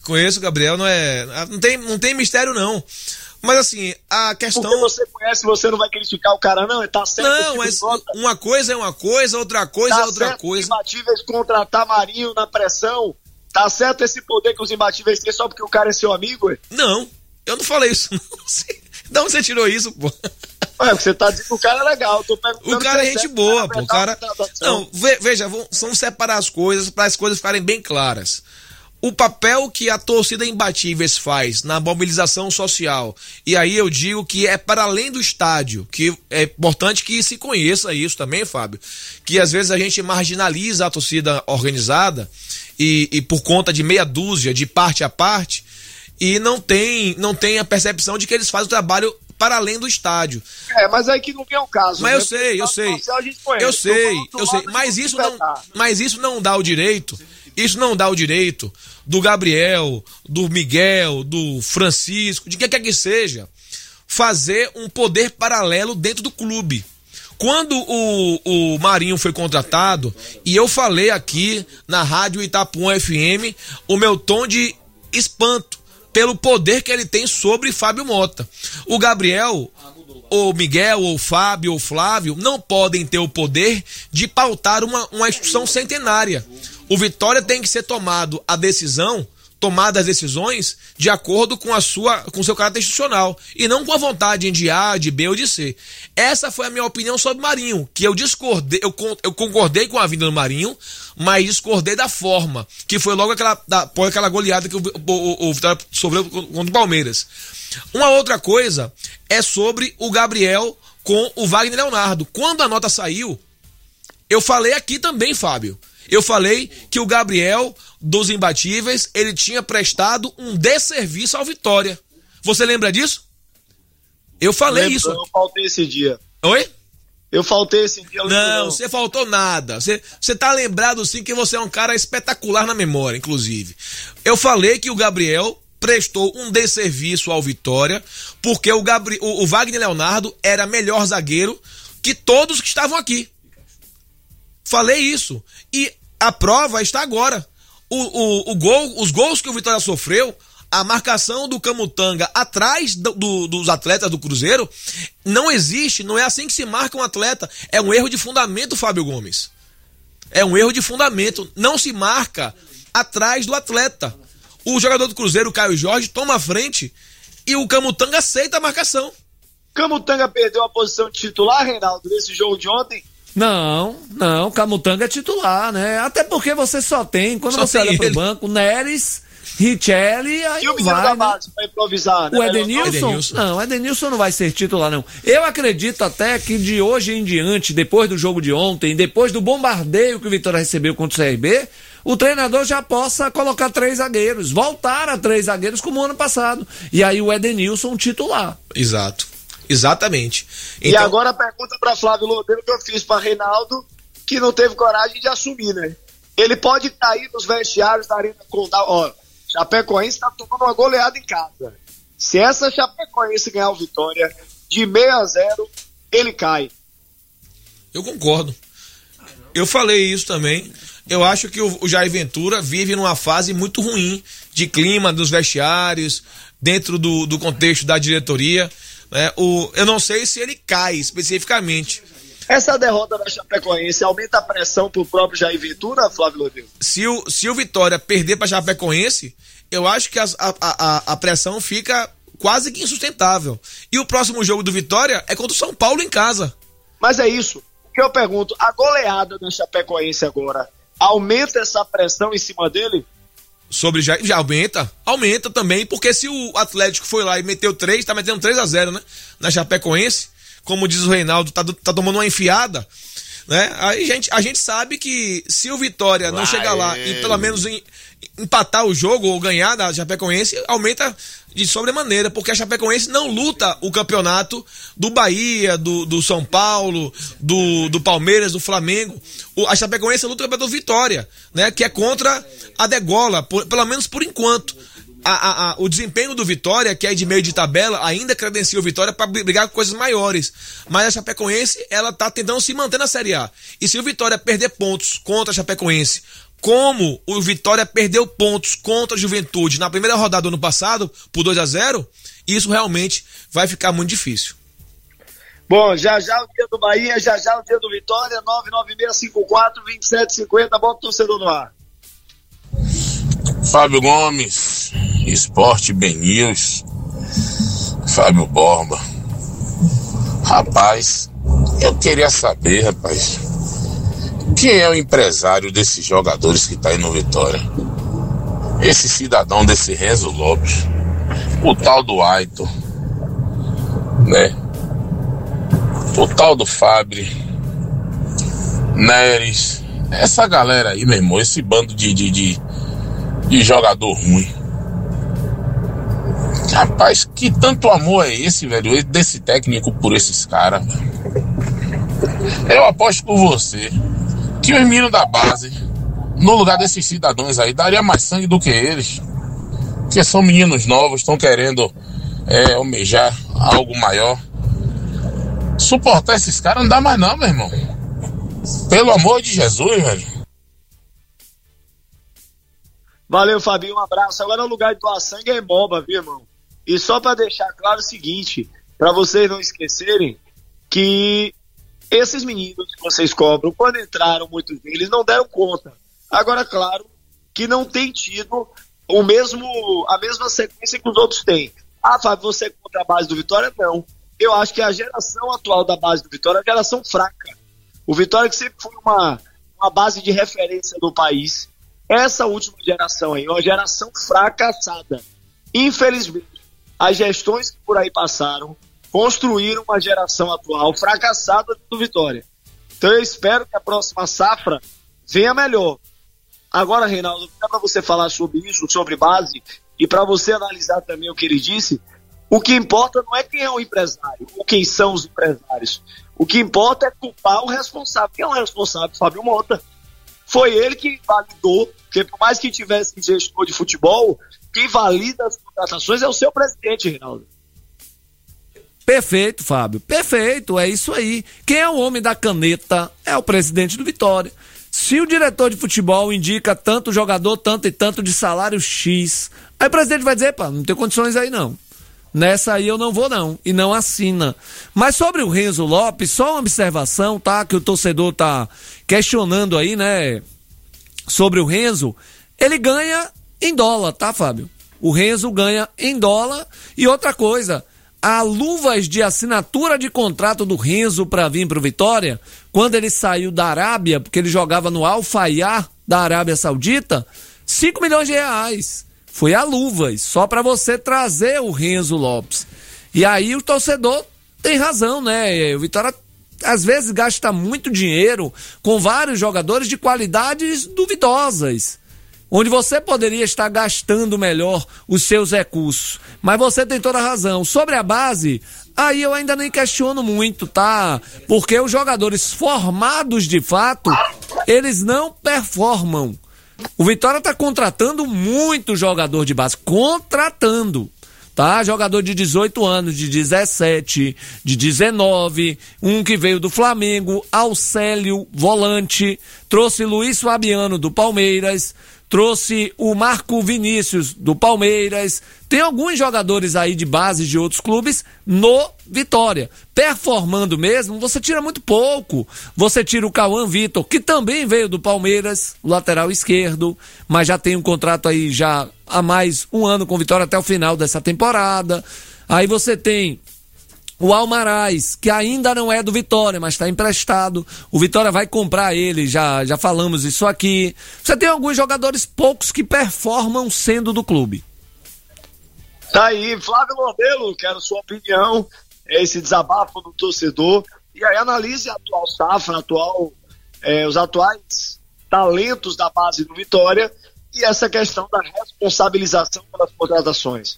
não tem mistério não. Mas assim, a questão... Porque você conhece, você não vai criticar o cara não, tá certo? Não, mas uma coisa é uma coisa, outra coisa é outra coisa. Os imbatíveis contratar Marinho na pressão, tá certo esse poder que os imbatíveis têm só porque o cara é seu amigo? Ué? Não, eu não falei isso. De onde você tirou isso, pô? Você tá dizendo que o cara é legal. O cara é gente boa, pô. O cara... Não, veja, vamos separar as coisas para as coisas ficarem bem claras. O papel que a torcida Imbatíveis faz na mobilização social, e aí eu digo que é para além do estádio, que é importante que se conheça isso também, Fábio, que às vezes a gente marginaliza a torcida organizada e por conta de meia dúzia, de parte a parte, e não tem a percepção de que eles fazem o trabalho para além do estádio. Mas aí que não é o caso. Mas né? eu sei. Mas isso não dá o direito. Isso não dá o direito do Gabriel, do Miguel, do Francisco, de quem quer que seja, fazer um poder paralelo dentro do clube. Quando o Marinho foi contratado, e eu falei aqui na Rádio Itapuã FM, o meu tom de espanto pelo poder que ele tem sobre Fábio Mota. O Gabriel, ou Miguel, ou Fábio, ou Flávio, não podem ter o poder de pautar uma instituição centenária. O Vitória tem que ser tomadas as decisões de acordo com o seu caráter institucional e não com a vontade de A, de B ou de C. Essa foi a minha opinião sobre Marinho, que eu discordei, eu concordei com a vinda do Marinho, mas discordei da forma, que foi logo aquela goleada que o Vitória sofreu contra o Palmeiras. Uma outra coisa é sobre o Gabriel com o Wagner Leonardo. Quando a nota saiu, eu falei aqui também, Fábio. Eu falei que o Gabriel dos Imbatíveis, ele tinha prestado um desserviço ao Vitória. Você lembra disso? Eu falei isso. Eu faltei esse dia. Oi? Eu faltei esse dia. Não, você faltou nada. Você tá lembrado sim que você é um cara espetacular na memória, inclusive. Eu falei que o Gabriel prestou um desserviço ao Vitória, porque o Wagner Leonardo era melhor zagueiro que todos que estavam aqui. Falei isso. E a prova está agora. os gols que o Vitória sofreu, a marcação do Camutanga atrás dos atletas do Cruzeiro não existe, não é assim que se marca um atleta. É um erro de fundamento, Fábio Gomes. É um erro de fundamento. Não se marca atrás do atleta. O jogador do Cruzeiro, o Caio Jorge, toma a frente e o Camutanga aceita a marcação. Camutanga perdeu a posição de titular, Reinaldo, nesse jogo de ontem? Não, Camutanga é titular, né? Até porque você só tem, quando você olha pro banco, Neres, Richelli, aí e o menino da base pra improvisar, né? O Edenilson? Não, o Edenilson não vai ser titular, não. Eu acredito até que de hoje em diante, depois do jogo de ontem, depois do bombardeio que o Vitória recebeu contra o CRB, o treinador já possa colocar 3 zagueiros, voltar a 3 zagueiros como o ano passado. E aí o Edenilson titular. Exato. Exatamente. Então... E agora a pergunta para Flávio Loureiro que eu fiz para Reinaldo, que não teve coragem de assumir, né? Ele pode cair nos vestiários da Arena Condal. Ó, Chapecoense está tomando uma goleada em casa. Se essa Chapecoense ganhar o Vitória de 6-0, ele cai. Eu concordo. Eu falei isso também. Eu acho que o Jair Ventura vive numa fase muito ruim de clima dos vestiários, dentro do contexto da diretoria. Eu não sei se ele cai especificamente. Essa derrota da Chapecoense aumenta a pressão pro próprio Jair Ventura, Flávio Loureiro? Se o Vitória perder pra Chapecoense, eu acho que a pressão fica quase que insustentável. E o próximo jogo do Vitória é contra o São Paulo em casa. Mas é isso. O que eu pergunto, a goleada da Chapecoense agora aumenta essa pressão em cima dele? Já aumenta também, porque se o Atlético foi lá e meteu 3, tá metendo 3-0, né? Na Chapecoense, como diz o Reinaldo, tá tomando uma enfiada, né? Aí a gente sabe que se o Vitória não chegar lá e pelo menos empatar o jogo ou ganhar da Chapecoense, aumenta de sobremaneira, porque a Chapecoense não luta o campeonato do Bahia, do São Paulo, do Palmeiras, do Flamengo. A Chapecoense luta o campeonato do Vitória, né? Que é contra a Degola, pelo menos por enquanto. O desempenho do Vitória, que é de meio de tabela, ainda credencia o Vitória para brigar com coisas maiores. Mas a Chapecoense, ela tá tentando se manter na Série A. E se o Vitória perder pontos contra a Chapecoense, como o Vitória perdeu pontos contra a Juventude na primeira rodada do ano passado, por 2-0, isso realmente vai ficar muito difícil. Bom, já o dia do Bahia, já o dia do Vitória, 99654-2750, bota o torcedor no ar. Fábio Gomes, Esporte Ben News, Fábio Borba. Rapaz, eu queria saber, quem é o empresário desses jogadores que tá aí no Vitória? Esse cidadão desse Renzo Lopes, o tal do Aitor, né? O tal do Fabri, Neres, essa galera aí, meu irmão, esse bando de jogador ruim. Rapaz, que tanto amor é esse, velho, desse técnico por esses caras, velho? Eu aposto por você que os meninos da base, no lugar desses cidadãos aí, daria mais sangue do que eles. Porque são meninos novos, estão querendo almejar algo maior. Suportar esses caras não dá mais não, meu irmão. Pelo amor de Jesus, velho. Valeu, Fabinho, um abraço. Agora o lugar de doar sangue é Moba, viu, irmão? E só para deixar claro o seguinte, para vocês não esquecerem que esses meninos que vocês cobram, quando entraram, muitos deles não deram conta. Agora, claro, que não tem tido a mesma sequência que os outros têm. Ah, Fábio, você é contra a base do Vitória? Não. Eu acho que a geração atual da base do Vitória é uma geração fraca. O Vitória que sempre foi uma base de referência do país. Essa última geração aí, uma geração fracassada. Infelizmente, as gestões que por aí passaram construíram uma geração atual fracassada do Vitória. Então eu espero que a próxima safra venha melhor. Agora, Reinaldo, dá para você falar sobre isso, sobre base, e para você analisar também o que ele disse, o que importa não é quem é o empresário, ou quem são os empresários. O que importa é culpar o responsável. Quem é o responsável? Fábio Mota. Foi ele que validou, porque por mais que tivesse gestor de futebol, quem valida as contratações é o seu presidente, Reinaldo. Perfeito, Fábio. Perfeito, é isso aí. Quem é o homem da caneta é o presidente do Vitória. Se o diretor de futebol indica tanto jogador, tanto e tanto de salário X, aí o presidente vai dizer, pá, não tem condições aí não. Nessa aí eu não vou não, e não assina. Mas sobre o Renzo Lopes, só uma observação, tá? Que o torcedor tá questionando aí, né? Sobre o Renzo, ele ganha em dólar, tá, Fábio? O Renzo ganha em dólar. E outra coisa, a luvas de assinatura de contrato do Renzo para vir pro Vitória, quando ele saiu da Arábia, porque ele jogava no Al Fayha da Arábia Saudita, 5 milhões de reais. Foi a luvas, só para você trazer o Renzo Lopes. E aí o torcedor tem razão, né? O Vitória às vezes gasta muito dinheiro com vários jogadores de qualidades duvidosas, onde você poderia estar gastando melhor os seus recursos. Mas você tem toda a razão. Sobre a base, aí eu ainda nem questiono muito, tá? Porque os jogadores formados de fato, eles não performam. O Vitória tá contratando muito jogador de base. Contratando. Tá? Jogador de 18 anos, de 17, de 19, um que veio do Flamengo, Alcélio, volante, trouxe Luiz Fabiano do Palmeiras, trouxe o Marco Vinícius do Palmeiras, tem alguns jogadores aí de base de outros clubes no Vitória. Performando mesmo, você tira muito pouco. Você tira o Cauã Vitor, que também veio do Palmeiras, lateral esquerdo, mas já tem um contrato aí já há mais um ano com o Vitória até o final dessa temporada. Aí você tem o Almaraz, que ainda não é do Vitória, mas está emprestado. O Vitória vai comprar ele, já falamos isso aqui. Você tem alguns jogadores poucos que performam sendo do clube. Tá aí, Flávio Lordelo, quero sua opinião, esse desabafo do torcedor. E aí analise a atual safra, os atuais talentos da base do Vitória e essa questão da responsabilização pelas contratações.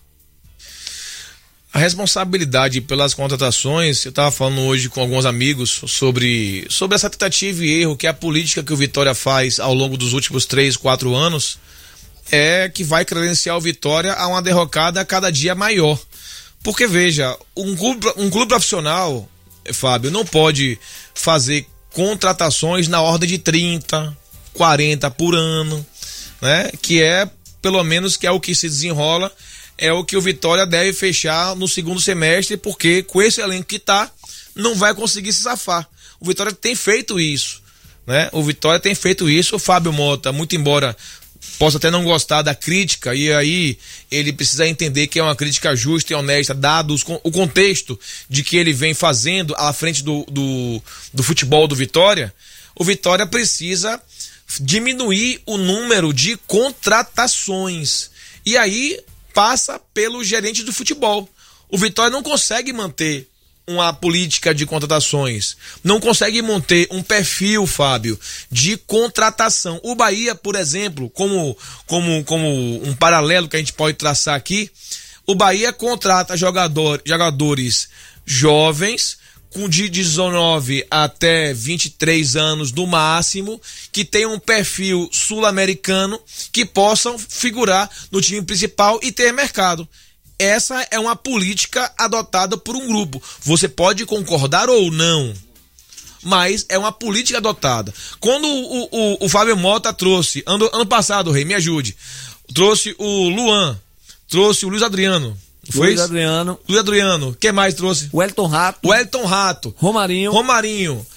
A responsabilidade pelas contratações, eu estava falando hoje com alguns amigos sobre essa tentativa e erro, que é a política que o Vitória faz ao longo dos últimos 3, 4 anos, é que vai credenciar o Vitória a uma derrocada cada dia maior. Porque, veja, um clube profissional, Fábio, não pode fazer contratações na ordem de 30, 40 por ano, né? Que é, pelo menos, que é o que se desenrola, é o que o Vitória deve fechar no segundo semestre, porque com esse elenco que tá, não vai conseguir se safar. O Vitória tem feito isso, né? O Vitória tem feito isso. O Fábio Mota, muito embora possa até não gostar da crítica, e aí ele precisa entender que é uma crítica justa e honesta, dado o contexto de que ele vem fazendo à frente do futebol do Vitória. O Vitória precisa diminuir o número de contratações. E aí passa pelo gerente do futebol. O Vitória não consegue manter uma política de contratações, não consegue manter um perfil, Fábio, de contratação. O Bahia, por exemplo, como um paralelo que a gente pode traçar aqui, o Bahia contrata jogadores jovens, com de 19 até 23 anos no máximo, que tenham um perfil sul-americano, que possam figurar no time principal e ter mercado. Essa é uma política adotada por um grupo. Você pode concordar ou não, mas é uma política adotada. Quando o Fábio Mota trouxe, ano passado, Rei, me ajude, trouxe o Luan, trouxe o Luiz Adriano. Luiz Adriano. Quem mais trouxe? Wellington Rato. Romarinho.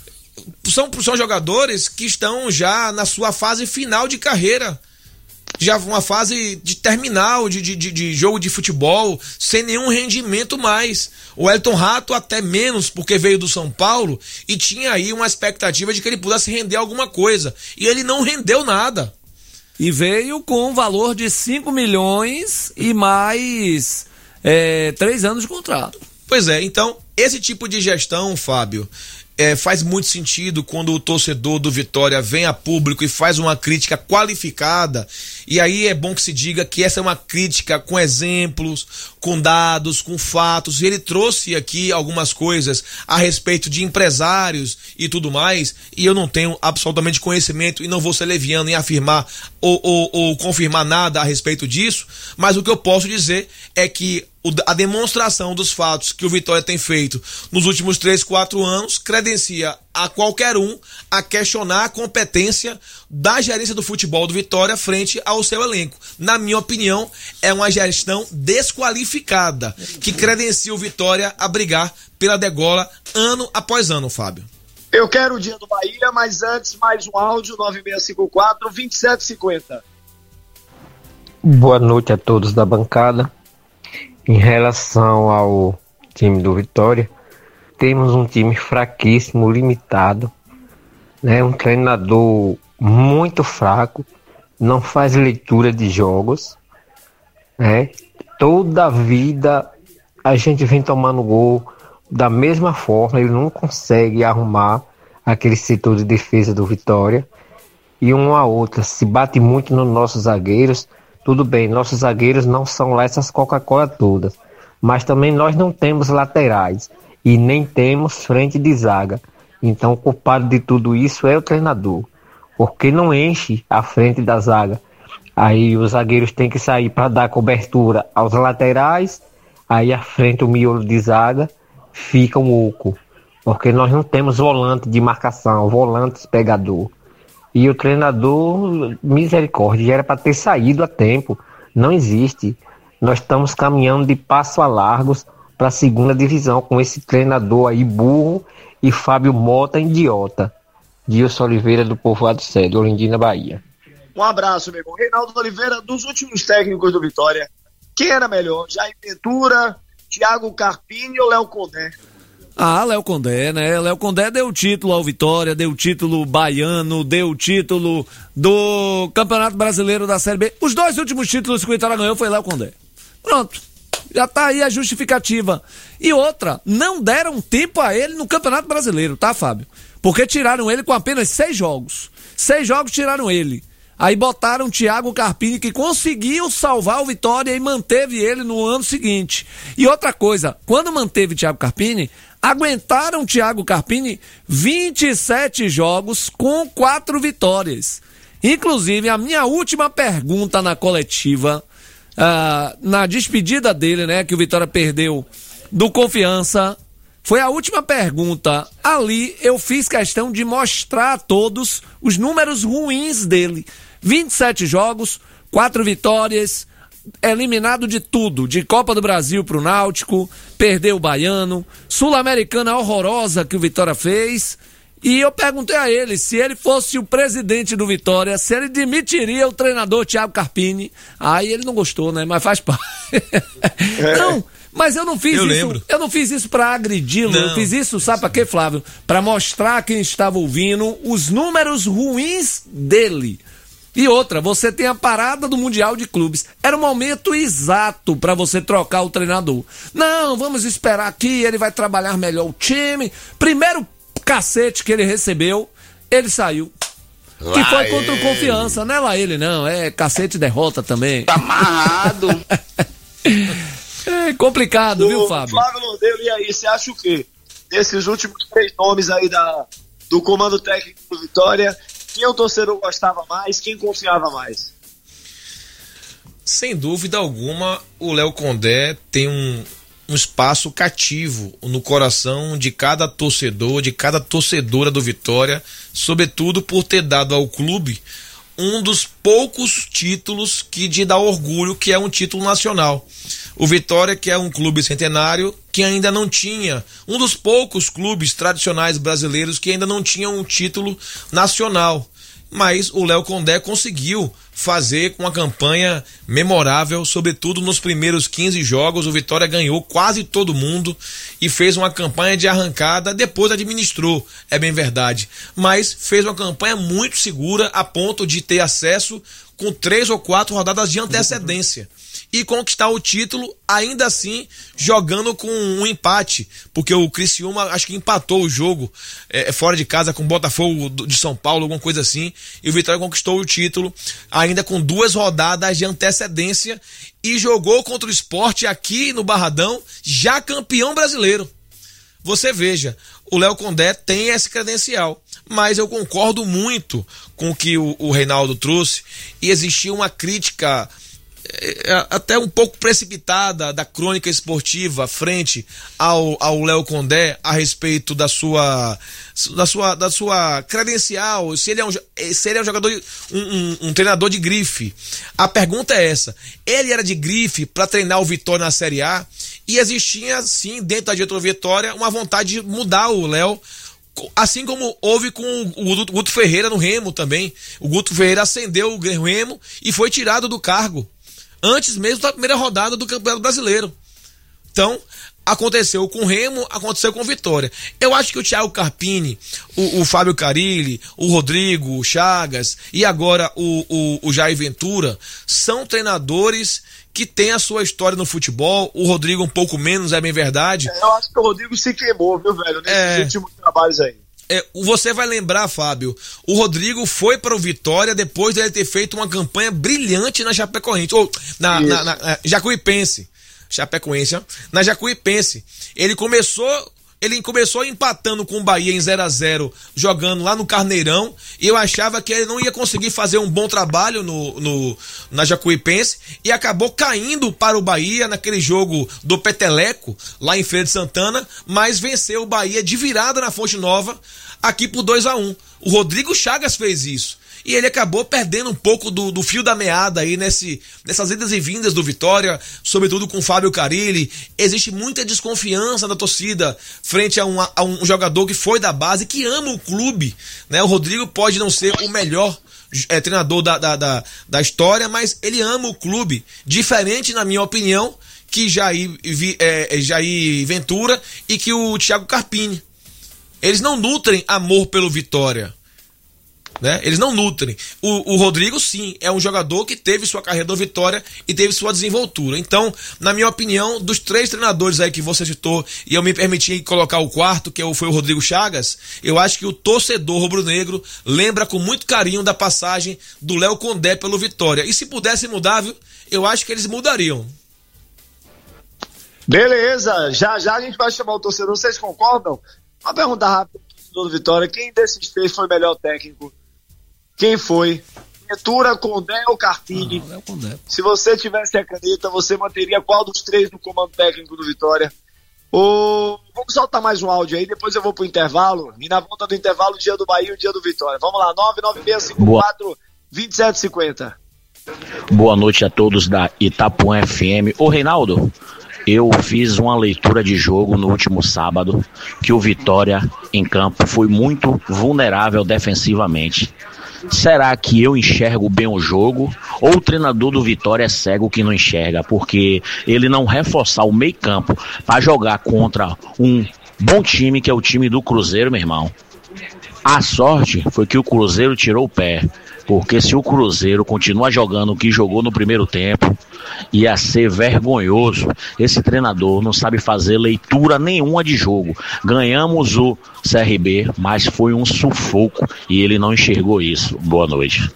São jogadores que estão já na sua fase final de carreira. Já uma fase de terminal de jogo de futebol, sem nenhum rendimento mais. O Wellington Rato até menos, porque veio do São Paulo e tinha aí uma expectativa de que ele pudesse render alguma coisa. E ele não rendeu nada. E veio com um valor de 5 milhões e mais 3 anos de contrato. Pois é, então, esse tipo de gestão, Fábio, faz muito sentido quando o torcedor do Vitória vem a público e faz uma crítica qualificada, e aí é bom que se diga que essa é uma crítica com exemplos, com dados, com fatos. Ele trouxe aqui algumas coisas a respeito de empresários e tudo mais, e eu não tenho absolutamente conhecimento e não vou ser leviano em afirmar ou confirmar nada a respeito disso, mas o que eu posso dizer é que a demonstração dos fatos que o Vitória tem feito nos últimos 3-4 anos credencia a qualquer um a questionar a competência da gerência do futebol do Vitória frente ao seu elenco. Na minha opinião, é uma gestão desqualificada que credencia o Vitória a brigar pela degola ano após ano, Fábio. Eu quero o dia do Bahia, mas antes mais um áudio, 9654-2750. Boa noite a todos da bancada. Em relação ao time do Vitória, temos um time fraquíssimo, limitado, né? Um treinador muito fraco, não faz leitura de jogos, né? Toda a vida a gente vem tomando gol da mesma forma, ele não consegue arrumar aquele setor de defesa do Vitória, e uma a outra se bate muito nos nossos zagueiros. Tudo bem, nossos zagueiros não são lá essas Coca-Cola todas, mas também nós não temos laterais e nem temos frente de zaga. Então o culpado de tudo isso é o treinador, porque não enche a frente da zaga. Aí os zagueiros têm que sair para dar cobertura aos laterais, aí à frente o miolo de zaga fica um oco, porque nós não temos volante de marcação, volante pegador. E o treinador, misericórdia, era para ter saído a tempo. Não existe. Nós estamos caminhando de passo a largos para a segunda divisão com esse treinador aí burro e Fábio Mota idiota. Dilson Oliveira do Povoado Sede, Olindina, Bahia. Um abraço, meu irmão. Reinaldo Oliveira, dos últimos técnicos do Vitória, quem era melhor? Jair Ventura, Thiago Carpini ou Léo Condé? Léo Condé, né? Léo Condé deu título ao Vitória, deu título baiano, deu título do Campeonato Brasileiro da Série B. Os 2 últimos títulos que o Vitória ganhou foi Léo Condé. Pronto. Já tá aí a justificativa. E outra, não deram tempo a ele no Campeonato Brasileiro, tá, Fábio? Porque tiraram ele com apenas 6 jogos. 6 jogos tiraram ele. Aí botaram o Thiago Carpini, que conseguiu salvar o Vitória e manteve ele no ano seguinte. E outra coisa, quando manteve o Thiago Carpini, aguentaram o Thiago Carpini 27 jogos com 4 vitórias. Inclusive, a minha última pergunta na coletiva, na despedida dele, né, que o Vitória perdeu do Confiança, foi a última pergunta. Ali eu fiz questão de mostrar a todos os números ruins dele. 27 jogos, 4 vitórias, eliminado de tudo, de Copa do Brasil pro Náutico, perdeu o Baiano, Sul-Americana horrorosa que o Vitória fez. E eu perguntei a ele se ele fosse o presidente do Vitória, se ele demitiria o treinador Thiago Carpini. Aí ele não gostou, né? Mas faz parte. Não, mas eu não fiz isso. Eu não fiz isso pra agredi-lo. Eu fiz isso, sabe pra quê, Flávio? Pra mostrar a quem estava ouvindo os números ruins dele. E outra, você tem a parada do Mundial de Clubes. Era o momento exato para você trocar o treinador. Não, vamos esperar aqui, ele vai trabalhar melhor o time. Primeiro cacete que ele recebeu, ele saiu. Que foi contra o Confiança. Não é lá ele, não. É cacete e derrota também. Tá amarrado. É complicado, viu, Fábio? Flávio Londeiro, e aí, você acha o quê? Desses últimos 3 nomes aí do comando técnico do Vitória, quem o torcedor gostava mais, quem confiava mais? Sem dúvida alguma, o Léo Condé tem um espaço cativo no coração de cada torcedor, de cada torcedora do Vitória, sobretudo por ter dado ao clube um dos poucos títulos que de dá orgulho, que é um título nacional. O Vitória, que é um clube centenário, que ainda não tinha, um dos poucos clubes tradicionais brasileiros que ainda não tinham um título nacional. Mas o Léo Condé conseguiu fazer com uma campanha memorável, sobretudo nos primeiros 15 jogos. O Vitória ganhou quase todo mundo e fez uma campanha de arrancada, depois administrou, é bem verdade, mas fez uma campanha muito segura a ponto de ter acesso com 3 ou 4 rodadas de antecedência e conquistar o título, ainda assim jogando com um empate, porque o Criciúma acho que empatou o jogo fora de casa com o Botafogo de São Paulo, alguma coisa assim, e o Vitória conquistou o título ainda com 2 rodadas de antecedência e jogou contra o Sport aqui no Barradão, já campeão brasileiro. Você veja, o Léo Condé tem esse credencial, mas eu concordo muito com o que o Reinaldo trouxe, e existia uma crítica até um pouco precipitada da crônica esportiva frente ao Léo Condé a respeito da sua credencial, se ele é um jogador, um treinador de grife. A pergunta é essa: ele era de grife para treinar o Vitória na Série A, e existia sim dentro da diretoria Vitória uma vontade de mudar o Léo, assim como houve com o Guto Ferreira no Remo também. O Guto Ferreira ascendeu o Remo e foi tirado do cargo antes mesmo da primeira rodada do Campeonato Brasileiro. Então, aconteceu com o Remo, aconteceu com o Vitória. Eu acho que o Thiago Carpini, o Fábio Carilli, o Rodrigo, o Chagas e agora o Jair Ventura são treinadores que têm a sua história no futebol. O Rodrigo um pouco menos, é bem verdade. Eu acho que o Rodrigo se queimou, viu, velho, nesses últimos trabalhos aí. Você vai lembrar, Fábio, o Rodrigo foi para o Vitória depois de ele ter feito uma campanha brilhante na Chapecoense, ou na Jacuipense. Chapecoense, ó. Na Jacuipense. Ele começou empatando com o Bahia em 0-0, jogando lá no Carneirão, e eu achava que ele não ia conseguir fazer um bom trabalho na Jacuipense, e acabou caindo para o Bahia naquele jogo do Peteleco, lá em Feira de Santana, mas venceu o Bahia de virada na Fonte Nova, aqui por 2-1. O Rodrigo Chagas fez isso. E ele acabou perdendo um pouco do fio da meada aí nessas idas e vindas do Vitória, sobretudo com o Fábio Carilli. Existe muita desconfiança da torcida frente a um jogador que foi da base, que ama o clube, né? O Rodrigo pode não ser o melhor treinador da história, mas ele ama o clube, diferente, na minha opinião, que Jair Ventura e que o Thiago Carpini. Eles não nutrem amor pelo Vitória, né? Eles não nutrem. O Rodrigo, sim, é um jogador que teve sua carreira do Vitória e teve sua desenvoltura. Então, na minha opinião, dos 3 treinadores aí que você citou, e eu me permiti colocar o quarto, que foi o Rodrigo Chagas, eu acho que o torcedor rubro-negro lembra com muito carinho da passagem do Léo Condé pelo Vitória. E se pudesse mudar, viu, eu acho que eles mudariam. Beleza, já a gente vai chamar o torcedor, vocês concordam? Uma pergunta rápida do torcedor do Vitória: quem desses 3 foi o melhor técnico? Quem foi? Ventura, Condé ou Carpini? Condé. Se você tivesse a caneta, você manteria qual dos 3 no comando técnico do Vitória? Vamos soltar mais um áudio aí, depois eu vou pro intervalo. E na volta do intervalo, o dia do Bahia e o dia do Vitória. Vamos lá, 99654-2750. Boa noite a todos da Itapuã FM. Ô Reinaldo, eu fiz uma leitura de jogo no último sábado, que o Vitória em campo foi muito vulnerável defensivamente. Será que eu enxergo bem o jogo, ou o treinador do Vitória é cego que não enxerga? Porque ele não reforçar o meio campo para jogar contra um bom time, que é o time do Cruzeiro, meu irmão. A sorte foi que o Cruzeiro tirou o pé, porque se o Cruzeiro continua jogando o que jogou no primeiro tempo, ia ser vergonhoso. Esse treinador não sabe fazer leitura nenhuma de jogo. Ganhamos o CRB, mas foi um sufoco e ele não enxergou isso. Boa noite.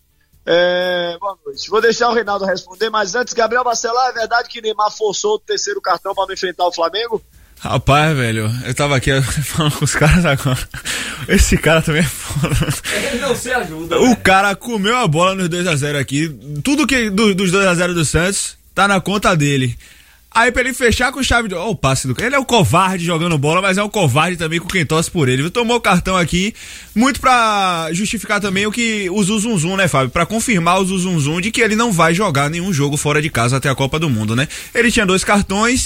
Boa noite. Vou deixar o Reinaldo responder, mas antes, Gabriel Bacelar, é verdade que Neymar forçou o 3º cartão para não enfrentar o Flamengo? Rapaz, velho, eu tava aqui falando com os caras agora. Esse cara também é foda. Ele não se ajuda. O cara comeu a bola nos 2-0 aqui. Tudo que dos 2-0 do Santos tá na conta dele. Aí pra ele fechar com chave de... Ó, o passe do cara. Ele é um covarde jogando bola, mas é um covarde também com quem torce por ele. Ele tomou o cartão aqui, muito pra justificar também o Zuzunzum, né, Fábio? Pra confirmar o Zuzunzum de que ele não vai jogar nenhum jogo fora de casa até a Copa do Mundo, né? Ele tinha 2 cartões.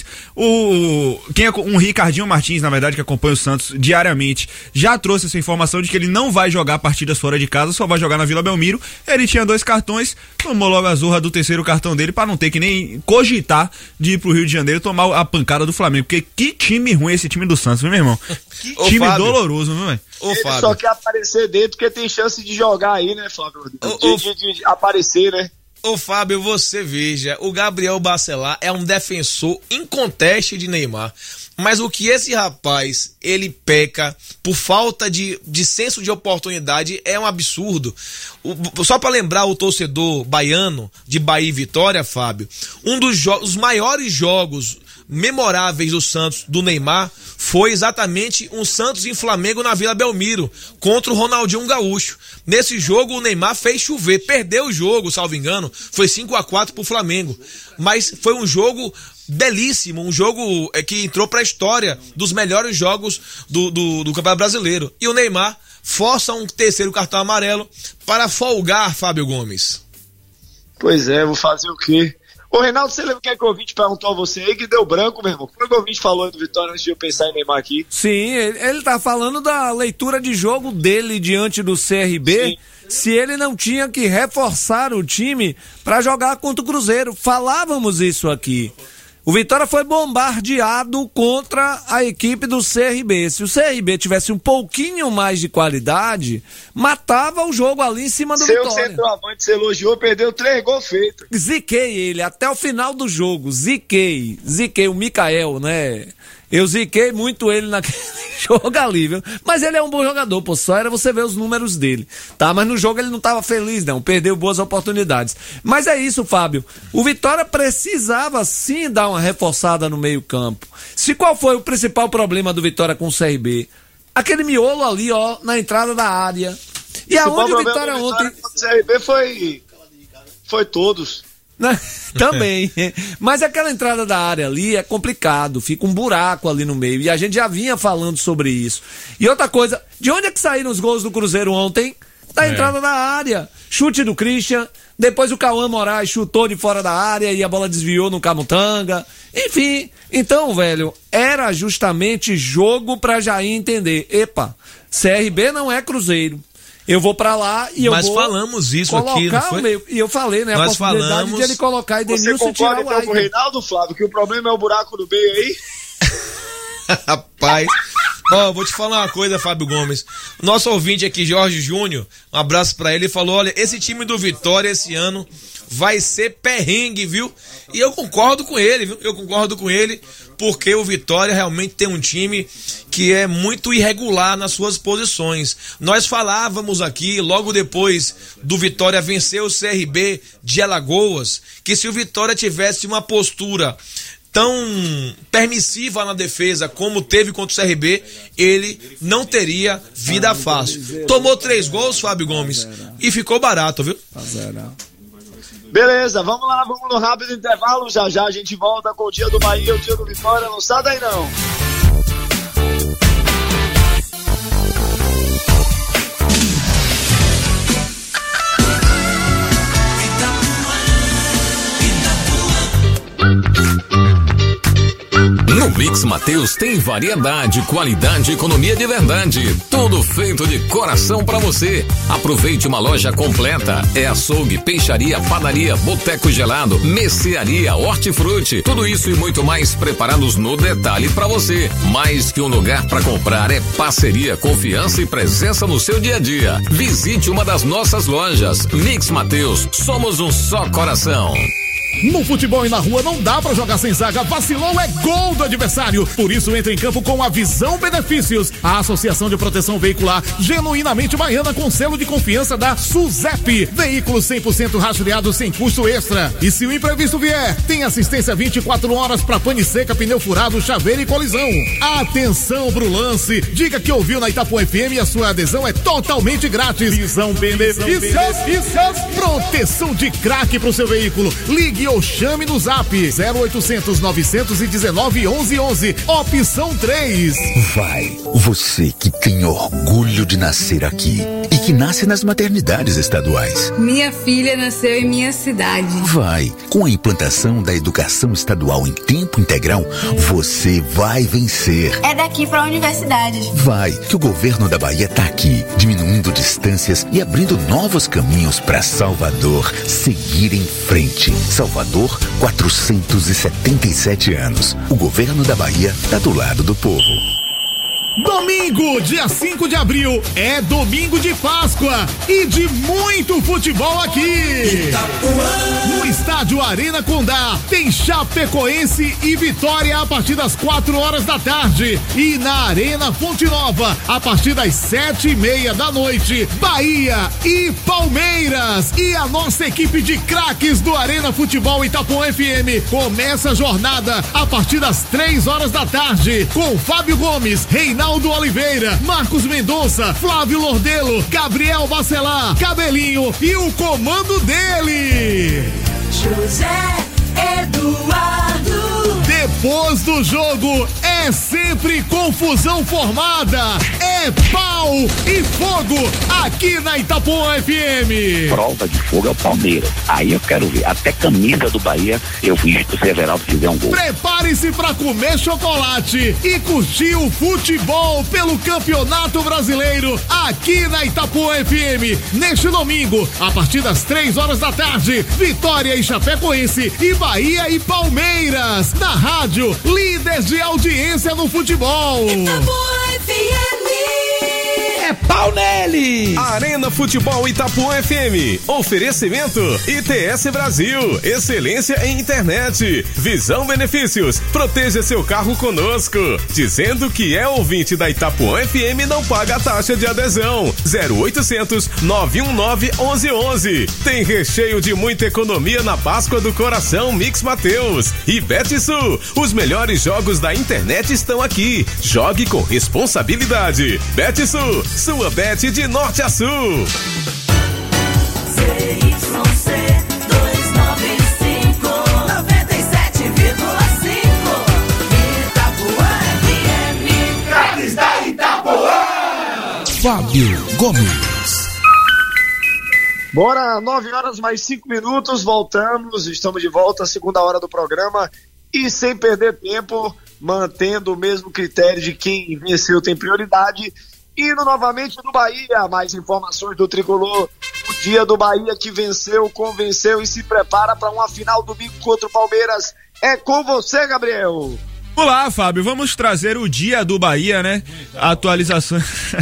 Um Ricardinho Martins, na verdade, que acompanha o Santos diariamente, já trouxe essa informação de que ele não vai jogar partidas fora de casa, só vai jogar na Vila Belmiro. Ele tinha 2 cartões, tomou logo a zorra do 3º cartão dele pra não ter que nem cogitar de ir pro Rio de Janeiro tomar a pancada do Flamengo, porque que time ruim esse time do Santos, viu, meu irmão? Que time Fábio, doloroso, viu, velho? Ele só quer aparecer dentro porque tem chance de jogar aí, né, Flávio? De aparecer, né? Ô Fábio, você veja, o Gabriel Bacelar é um defensor inconteste de Neymar, mas o que esse rapaz, ele peca por falta de senso de oportunidade é um absurdo. Só para lembrar o torcedor baiano de Bahia e Vitória, Fábio, um dos maiores jogos memoráveis do Santos, do Neymar, foi exatamente um Santos em Flamengo na Vila Belmiro, contra o Ronaldinho Gaúcho. Nesse jogo o Neymar fez chover, perdeu o jogo, salvo engano, foi 5-4 pro Flamengo. Mas foi um jogo belíssimo, um jogo que entrou pra história dos melhores jogos do Campeonato Brasileiro. E o Neymar força um terceiro cartão amarelo para folgar Fábio Gomes. Pois é, vou fazer o quê? Ô, Reinaldo, você lembra o que o ouvinte perguntou a você aí que deu branco, meu irmão? Foi o que o ouvinte falou do Vitória antes de eu pensar em Neymar aqui? Sim, ele tá falando da leitura de jogo dele diante do CRB. Sim. Se ele não tinha que reforçar o time para jogar contra o Cruzeiro. Falávamos isso aqui. O Vitória foi bombardeado contra a equipe do CRB. Se o CRB tivesse um pouquinho mais de qualidade, matava o jogo ali em cima do Vitória. Seu centroavante se elogiou, perdeu 3 gols feitos. Ziquei ele até o final do jogo. Ziquei o Mikael, né? Eu ziquei muito ele naquele jogo ali, viu? Mas ele é um bom jogador, pô, só era você ver os números dele, tá? Mas no jogo ele não tava feliz, não, perdeu boas oportunidades. Mas é isso, Fábio, o Vitória precisava sim dar uma reforçada no meio campo. Se qual foi o principal problema do Vitória com o CRB? Aquele miolo ali, ó, na entrada da área. E aonde o Vitória ontem... O CRB foi todos. Também, mas aquela entrada da área ali é complicado, fica um buraco ali no meio e a gente já vinha falando sobre isso. E outra coisa, de onde é que saíram os gols do Cruzeiro ontem? Da entrada da área, chute do Christian, depois o Cauã Moraes chutou de fora da área e a bola desviou no Camutanga, enfim. Então, velho, era justamente jogo pra Jair entender, epa, CRB não é Cruzeiro. Eu vou pra lá e eu vou... Mas falamos isso aqui, não foi? E eu falei, né? Nós a possibilidade falamos... de ele colocar Edenilson e tirar o então com o Reinaldo, Flávio, que o problema é o buraco do meio aí? Rapaz, ó, vou te falar uma coisa, Fábio Gomes. Nosso ouvinte aqui, Jorge Júnior, um abraço pra ele, falou, olha, esse time do Vitória esse ano vai ser perrengue, viu? E eu concordo com ele, viu? Eu concordo com ele, porque o Vitória realmente tem um time que é muito irregular nas suas posições. Nós falávamos aqui, logo depois do Vitória vencer o CRB de Alagoas, que se o Vitória tivesse uma postura tão permissiva na defesa como teve contra o CRB, ele não teria vida fácil. Tomou 3 gols, Fábio Gomes, e ficou barato, viu? Beleza, vamos lá, vamos no rápido intervalo, já a gente volta com o dia do Bahia, o dia do Vitória, não sai daí não. No Mix Mateus tem variedade, qualidade e economia de verdade. Tudo feito de coração pra você. Aproveite uma loja completa. É açougue, peixaria, padaria, boteco gelado, mercearia, hortifruti. Tudo isso e muito mais preparados no detalhe pra você. Mais que um lugar pra comprar, é parceria, confiança e presença no seu dia a dia. Visite uma das nossas lojas. Mix Mateus, somos um só coração. No futebol e na rua não dá pra jogar sem zaga. Vacilou é gol do adversário. Por isso entra em campo com a Visão Benefícios, a Associação de Proteção Veicular genuinamente baiana com selo de confiança da SUSEP. Veículos 100% rastreados sem custo extra. E se o imprevisto vier, tem assistência 24 horas pra pane seca, pneu furado, chaveiro e colisão. Atenção pro lance. Diga que ouviu na Itapuã FM e a sua adesão é totalmente grátis. Visão Benefícios. Proteção de craque pro seu veículo. Ligue ou chame no zap 0800 919 1111, opção 3. Vai, você que tem orgulho de nascer aqui e que nasce nas maternidades estaduais. Minha filha nasceu em minha cidade. Vai, com a implantação da educação estadual em tempo integral, você vai vencer. É daqui para a universidade. Vai, que o governo da Bahia tá aqui, diminuindo distâncias e abrindo novos caminhos para Salvador seguir em frente. Salvador, 477 anos. O governo da Bahia tá do lado do povo. Domingo, dia 5 de abril, é domingo de Páscoa e de muito futebol aqui. No estádio Arena Condá, tem Chapecoense e Vitória a partir das 4 horas da tarde. E na Arena Fonte Nova, a partir das 7:30 da noite, Bahia e Palmeiras. E a nossa equipe de craques do Arena Futebol Itapuã FM começa a jornada a partir das 3 horas da tarde, com Fábio Gomes, Reinaldo Reinaldo Oliveira, Marcos Mendonça, Flávio Lordelo, Gabriel Bacelar, Cabelinho e o comando dele, José Eduardo. Depois do jogo é sempre confusão formada, é pau e fogo aqui na Itapuã FM. Prova de fogo é o Palmeiras. Aí eu quero ver. Até camisa do Bahia eu fiz se o Everaldo fizer um gol. Prepare-se para comer chocolate e curtir o futebol pelo Campeonato Brasileiro aqui na Itapuã FM. Neste domingo, a partir das 3 horas da tarde, Vitória e Chapecoense e Bahia e Palmeiras. Na rádio, líder de audiência no futebol. Itapuã FM. É pau nele! Arena Futebol Itapuã FM. Oferecimento ITS Brasil. Excelência em internet. Visão Benefícios. Proteja seu carro conosco. Dizendo que é ouvinte da Itapuã FM não paga a taxa de adesão. 0800 919 1111. Tem recheio de muita economia na Páscoa do Coração Mix Mateus. E Betsul. Os melhores jogos da internet estão aqui. Jogue com responsabilidade. Betsul. Sua bet de norte a sul. ZYC 295 97,5 Itapuã FM. Craques da Itapuã. Fábio Gomes. Bora, 9 horas mais 5 minutos, voltamos, estamos de volta, segunda hora do programa e sem perder tempo, mantendo o mesmo critério de quem venceu tem prioridade. Indo novamente do Bahia, mais informações do Tricolor, o dia do Bahia que venceu, convenceu e se prepara para uma final domingo contra o Palmeiras. É com você, Gabriel. Olá, Fábio, vamos trazer o dia do Bahia, né? A atualização.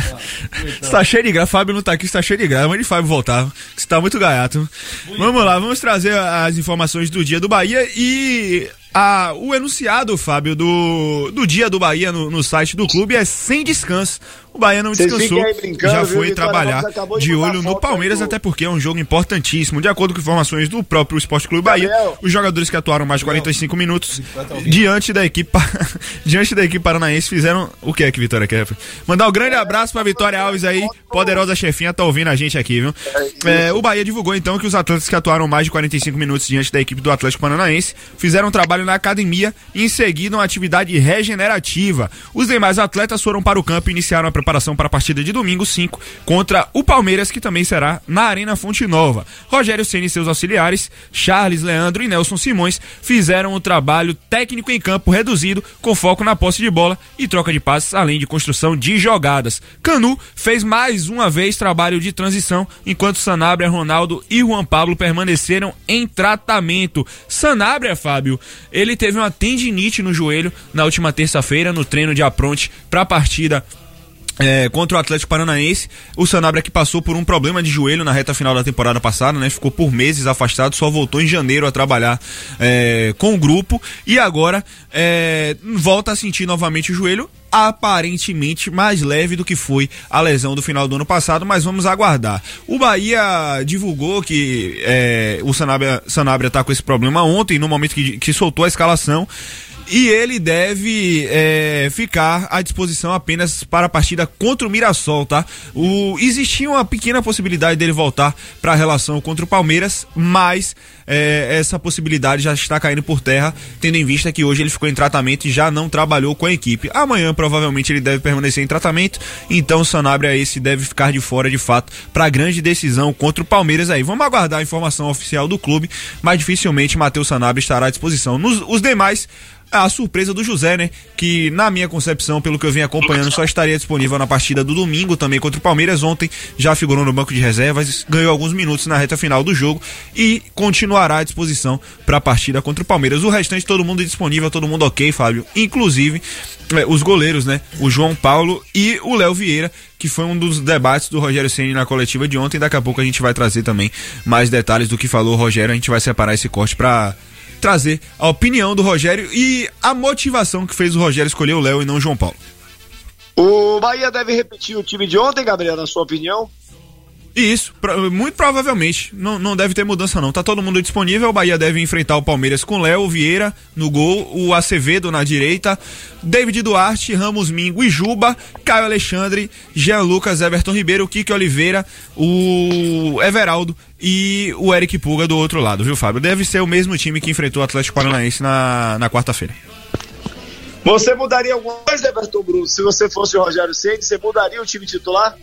Está cheio de graça, Fábio não tá aqui, está cheio de graça, mas de Fábio voltar, que está muito gaiato. Vamos lá, vamos trazer as informações do dia do Bahia e o enunciado, Fábio, do dia do Bahia no site do clube é sem descanso. O Bahia não descansou, já foi trabalhar de olho no Palmeiras, até porque é um jogo importantíssimo. De acordo com informações do próprio Esporte Clube Bahia, os jogadores que atuaram mais de 45 minutos diante da equipe paranaense fizeram o que é que Vitória quer? Mandar um grande abraço pra Vitória Alves aí, poderosa chefinha, tá ouvindo a gente aqui, viu? O Bahia divulgou então que os atletas que atuaram mais de 45 minutos diante da equipe do Atlético Paranaense fizeram um trabalho na academia e em seguida uma atividade regenerativa. Os demais atletas foram para o campo e iniciaram a preparação para a partida de domingo 5 contra o Palmeiras, que também será na Arena Fonte Nova. Rogério Ceni e seus auxiliares, Charles, Leandro e Nelson Simões, fizeram um trabalho técnico em campo reduzido, com foco na posse de bola e troca de passes, além de construção de jogadas. Canu fez mais uma vez trabalho de transição, enquanto Sanabria, Ronaldo e Juan Pablo permaneceram em tratamento. Sanabria, Fábio, ele teve uma tendinite no joelho na última terça-feira no treino de apronte para a partida contra o Atlético Paranaense. O Sanabria que passou por um problema de joelho na reta final da temporada passada, né? Ficou por meses afastado, só voltou em janeiro a trabalhar com o grupo e agora volta a sentir novamente o joelho, aparentemente mais leve do que foi a lesão do final do ano passado, mas vamos aguardar. O Bahia divulgou que o Sanabria tá com esse problema ontem, no momento que soltou a escalação, e ele deve ficar à disposição apenas para a partida contra o Mirassol, tá? Existia uma pequena possibilidade dele voltar para a relação contra o Palmeiras, mas essa possibilidade já está caindo por terra, tendo em vista que hoje ele ficou em tratamento e já não trabalhou com a equipe. Amanhã provavelmente ele deve permanecer em tratamento, então o Sanabria esse deve ficar de fora de fato para a grande decisão contra o Palmeiras aí. Vamos aguardar a informação oficial do clube, mas dificilmente Matheus Sanabria estará à disposição. Os demais, a surpresa do José, né? Que na minha concepção, pelo que eu venho acompanhando, só estaria disponível na partida do domingo também contra o Palmeiras. Ontem já figurou no banco de reservas, ganhou alguns minutos na reta final do jogo e continuará à disposição para a partida contra o Palmeiras. O restante, todo mundo disponível, todo mundo ok, Fábio. Inclusive os goleiros, né? O João Paulo e o Léo Vieira, que foi um dos debates do Rogério Ceni na coletiva de ontem. Daqui a pouco a gente vai trazer também mais detalhes do que falou o Rogério. A gente vai separar esse corte para trazer a opinião do Rogério e a motivação que fez o Rogério escolher o Léo e não o João Paulo. O Bahia deve repetir o time de ontem, Gabriel, na sua opinião? Isso, muito provavelmente. Não deve ter mudança não. Tá todo mundo disponível. O Bahia deve enfrentar o Palmeiras com Léo Vieira no gol, o Acevedo na direita, David Duarte, Ramos Mingo e Juba, Caio Alexandre, Jean Lucas, Everton Ribeiro, Kike Oliveira, o Everaldo e o Eric Puga do outro lado, viu, Fábio? Deve ser o mesmo time que enfrentou o Atlético Paranaense na quarta-feira. Você mudaria alguma coisa, Everton Bruno? Se você fosse o Rogério Ceni, você mudaria o time titular?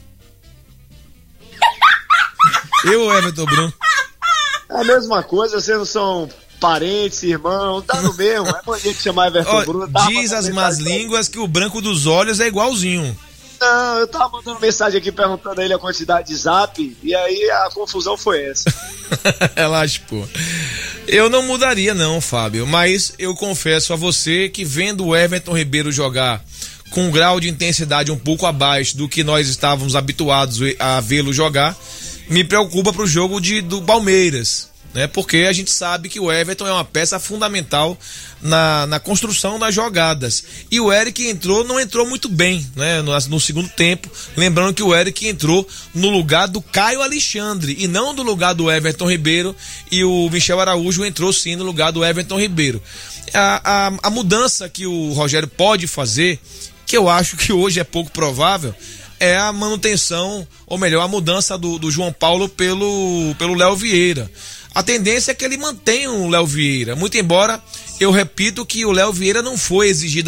Eu ou Everton Bruno? É a mesma coisa, vocês não são parentes, irmãos, tá no mesmo. É mania que chamar Everton Bruno. Diz as más línguas que o branco dos olhos é igualzinho. Não, eu tava mandando mensagem aqui perguntando a ele a quantidade de zap, e aí a confusão foi essa. Relaxa, pô. Eu não mudaria não, Fábio, mas eu confesso a você que vendo o Everton Ribeiro jogar com um grau de intensidade um pouco abaixo do que nós estávamos habituados a vê-lo jogar, me preocupa pro jogo do Palmeiras, né? Porque a gente sabe que o Everton é uma peça fundamental na construção das jogadas. E o Eric não entrou muito bem, né? No segundo tempo. Lembrando que o Eric entrou no lugar do Caio Alexandre e não no lugar do Everton Ribeiro, e o Michel Araújo entrou sim no lugar do Everton Ribeiro. A mudança que o Rogério pode fazer, que eu acho que hoje é pouco provável, é a manutenção, ou melhor, a mudança do João Paulo pelo Léo Vieira. A tendência é que ele mantenha o Léo Vieira, muito embora eu repito que o Léo Vieira não foi exigido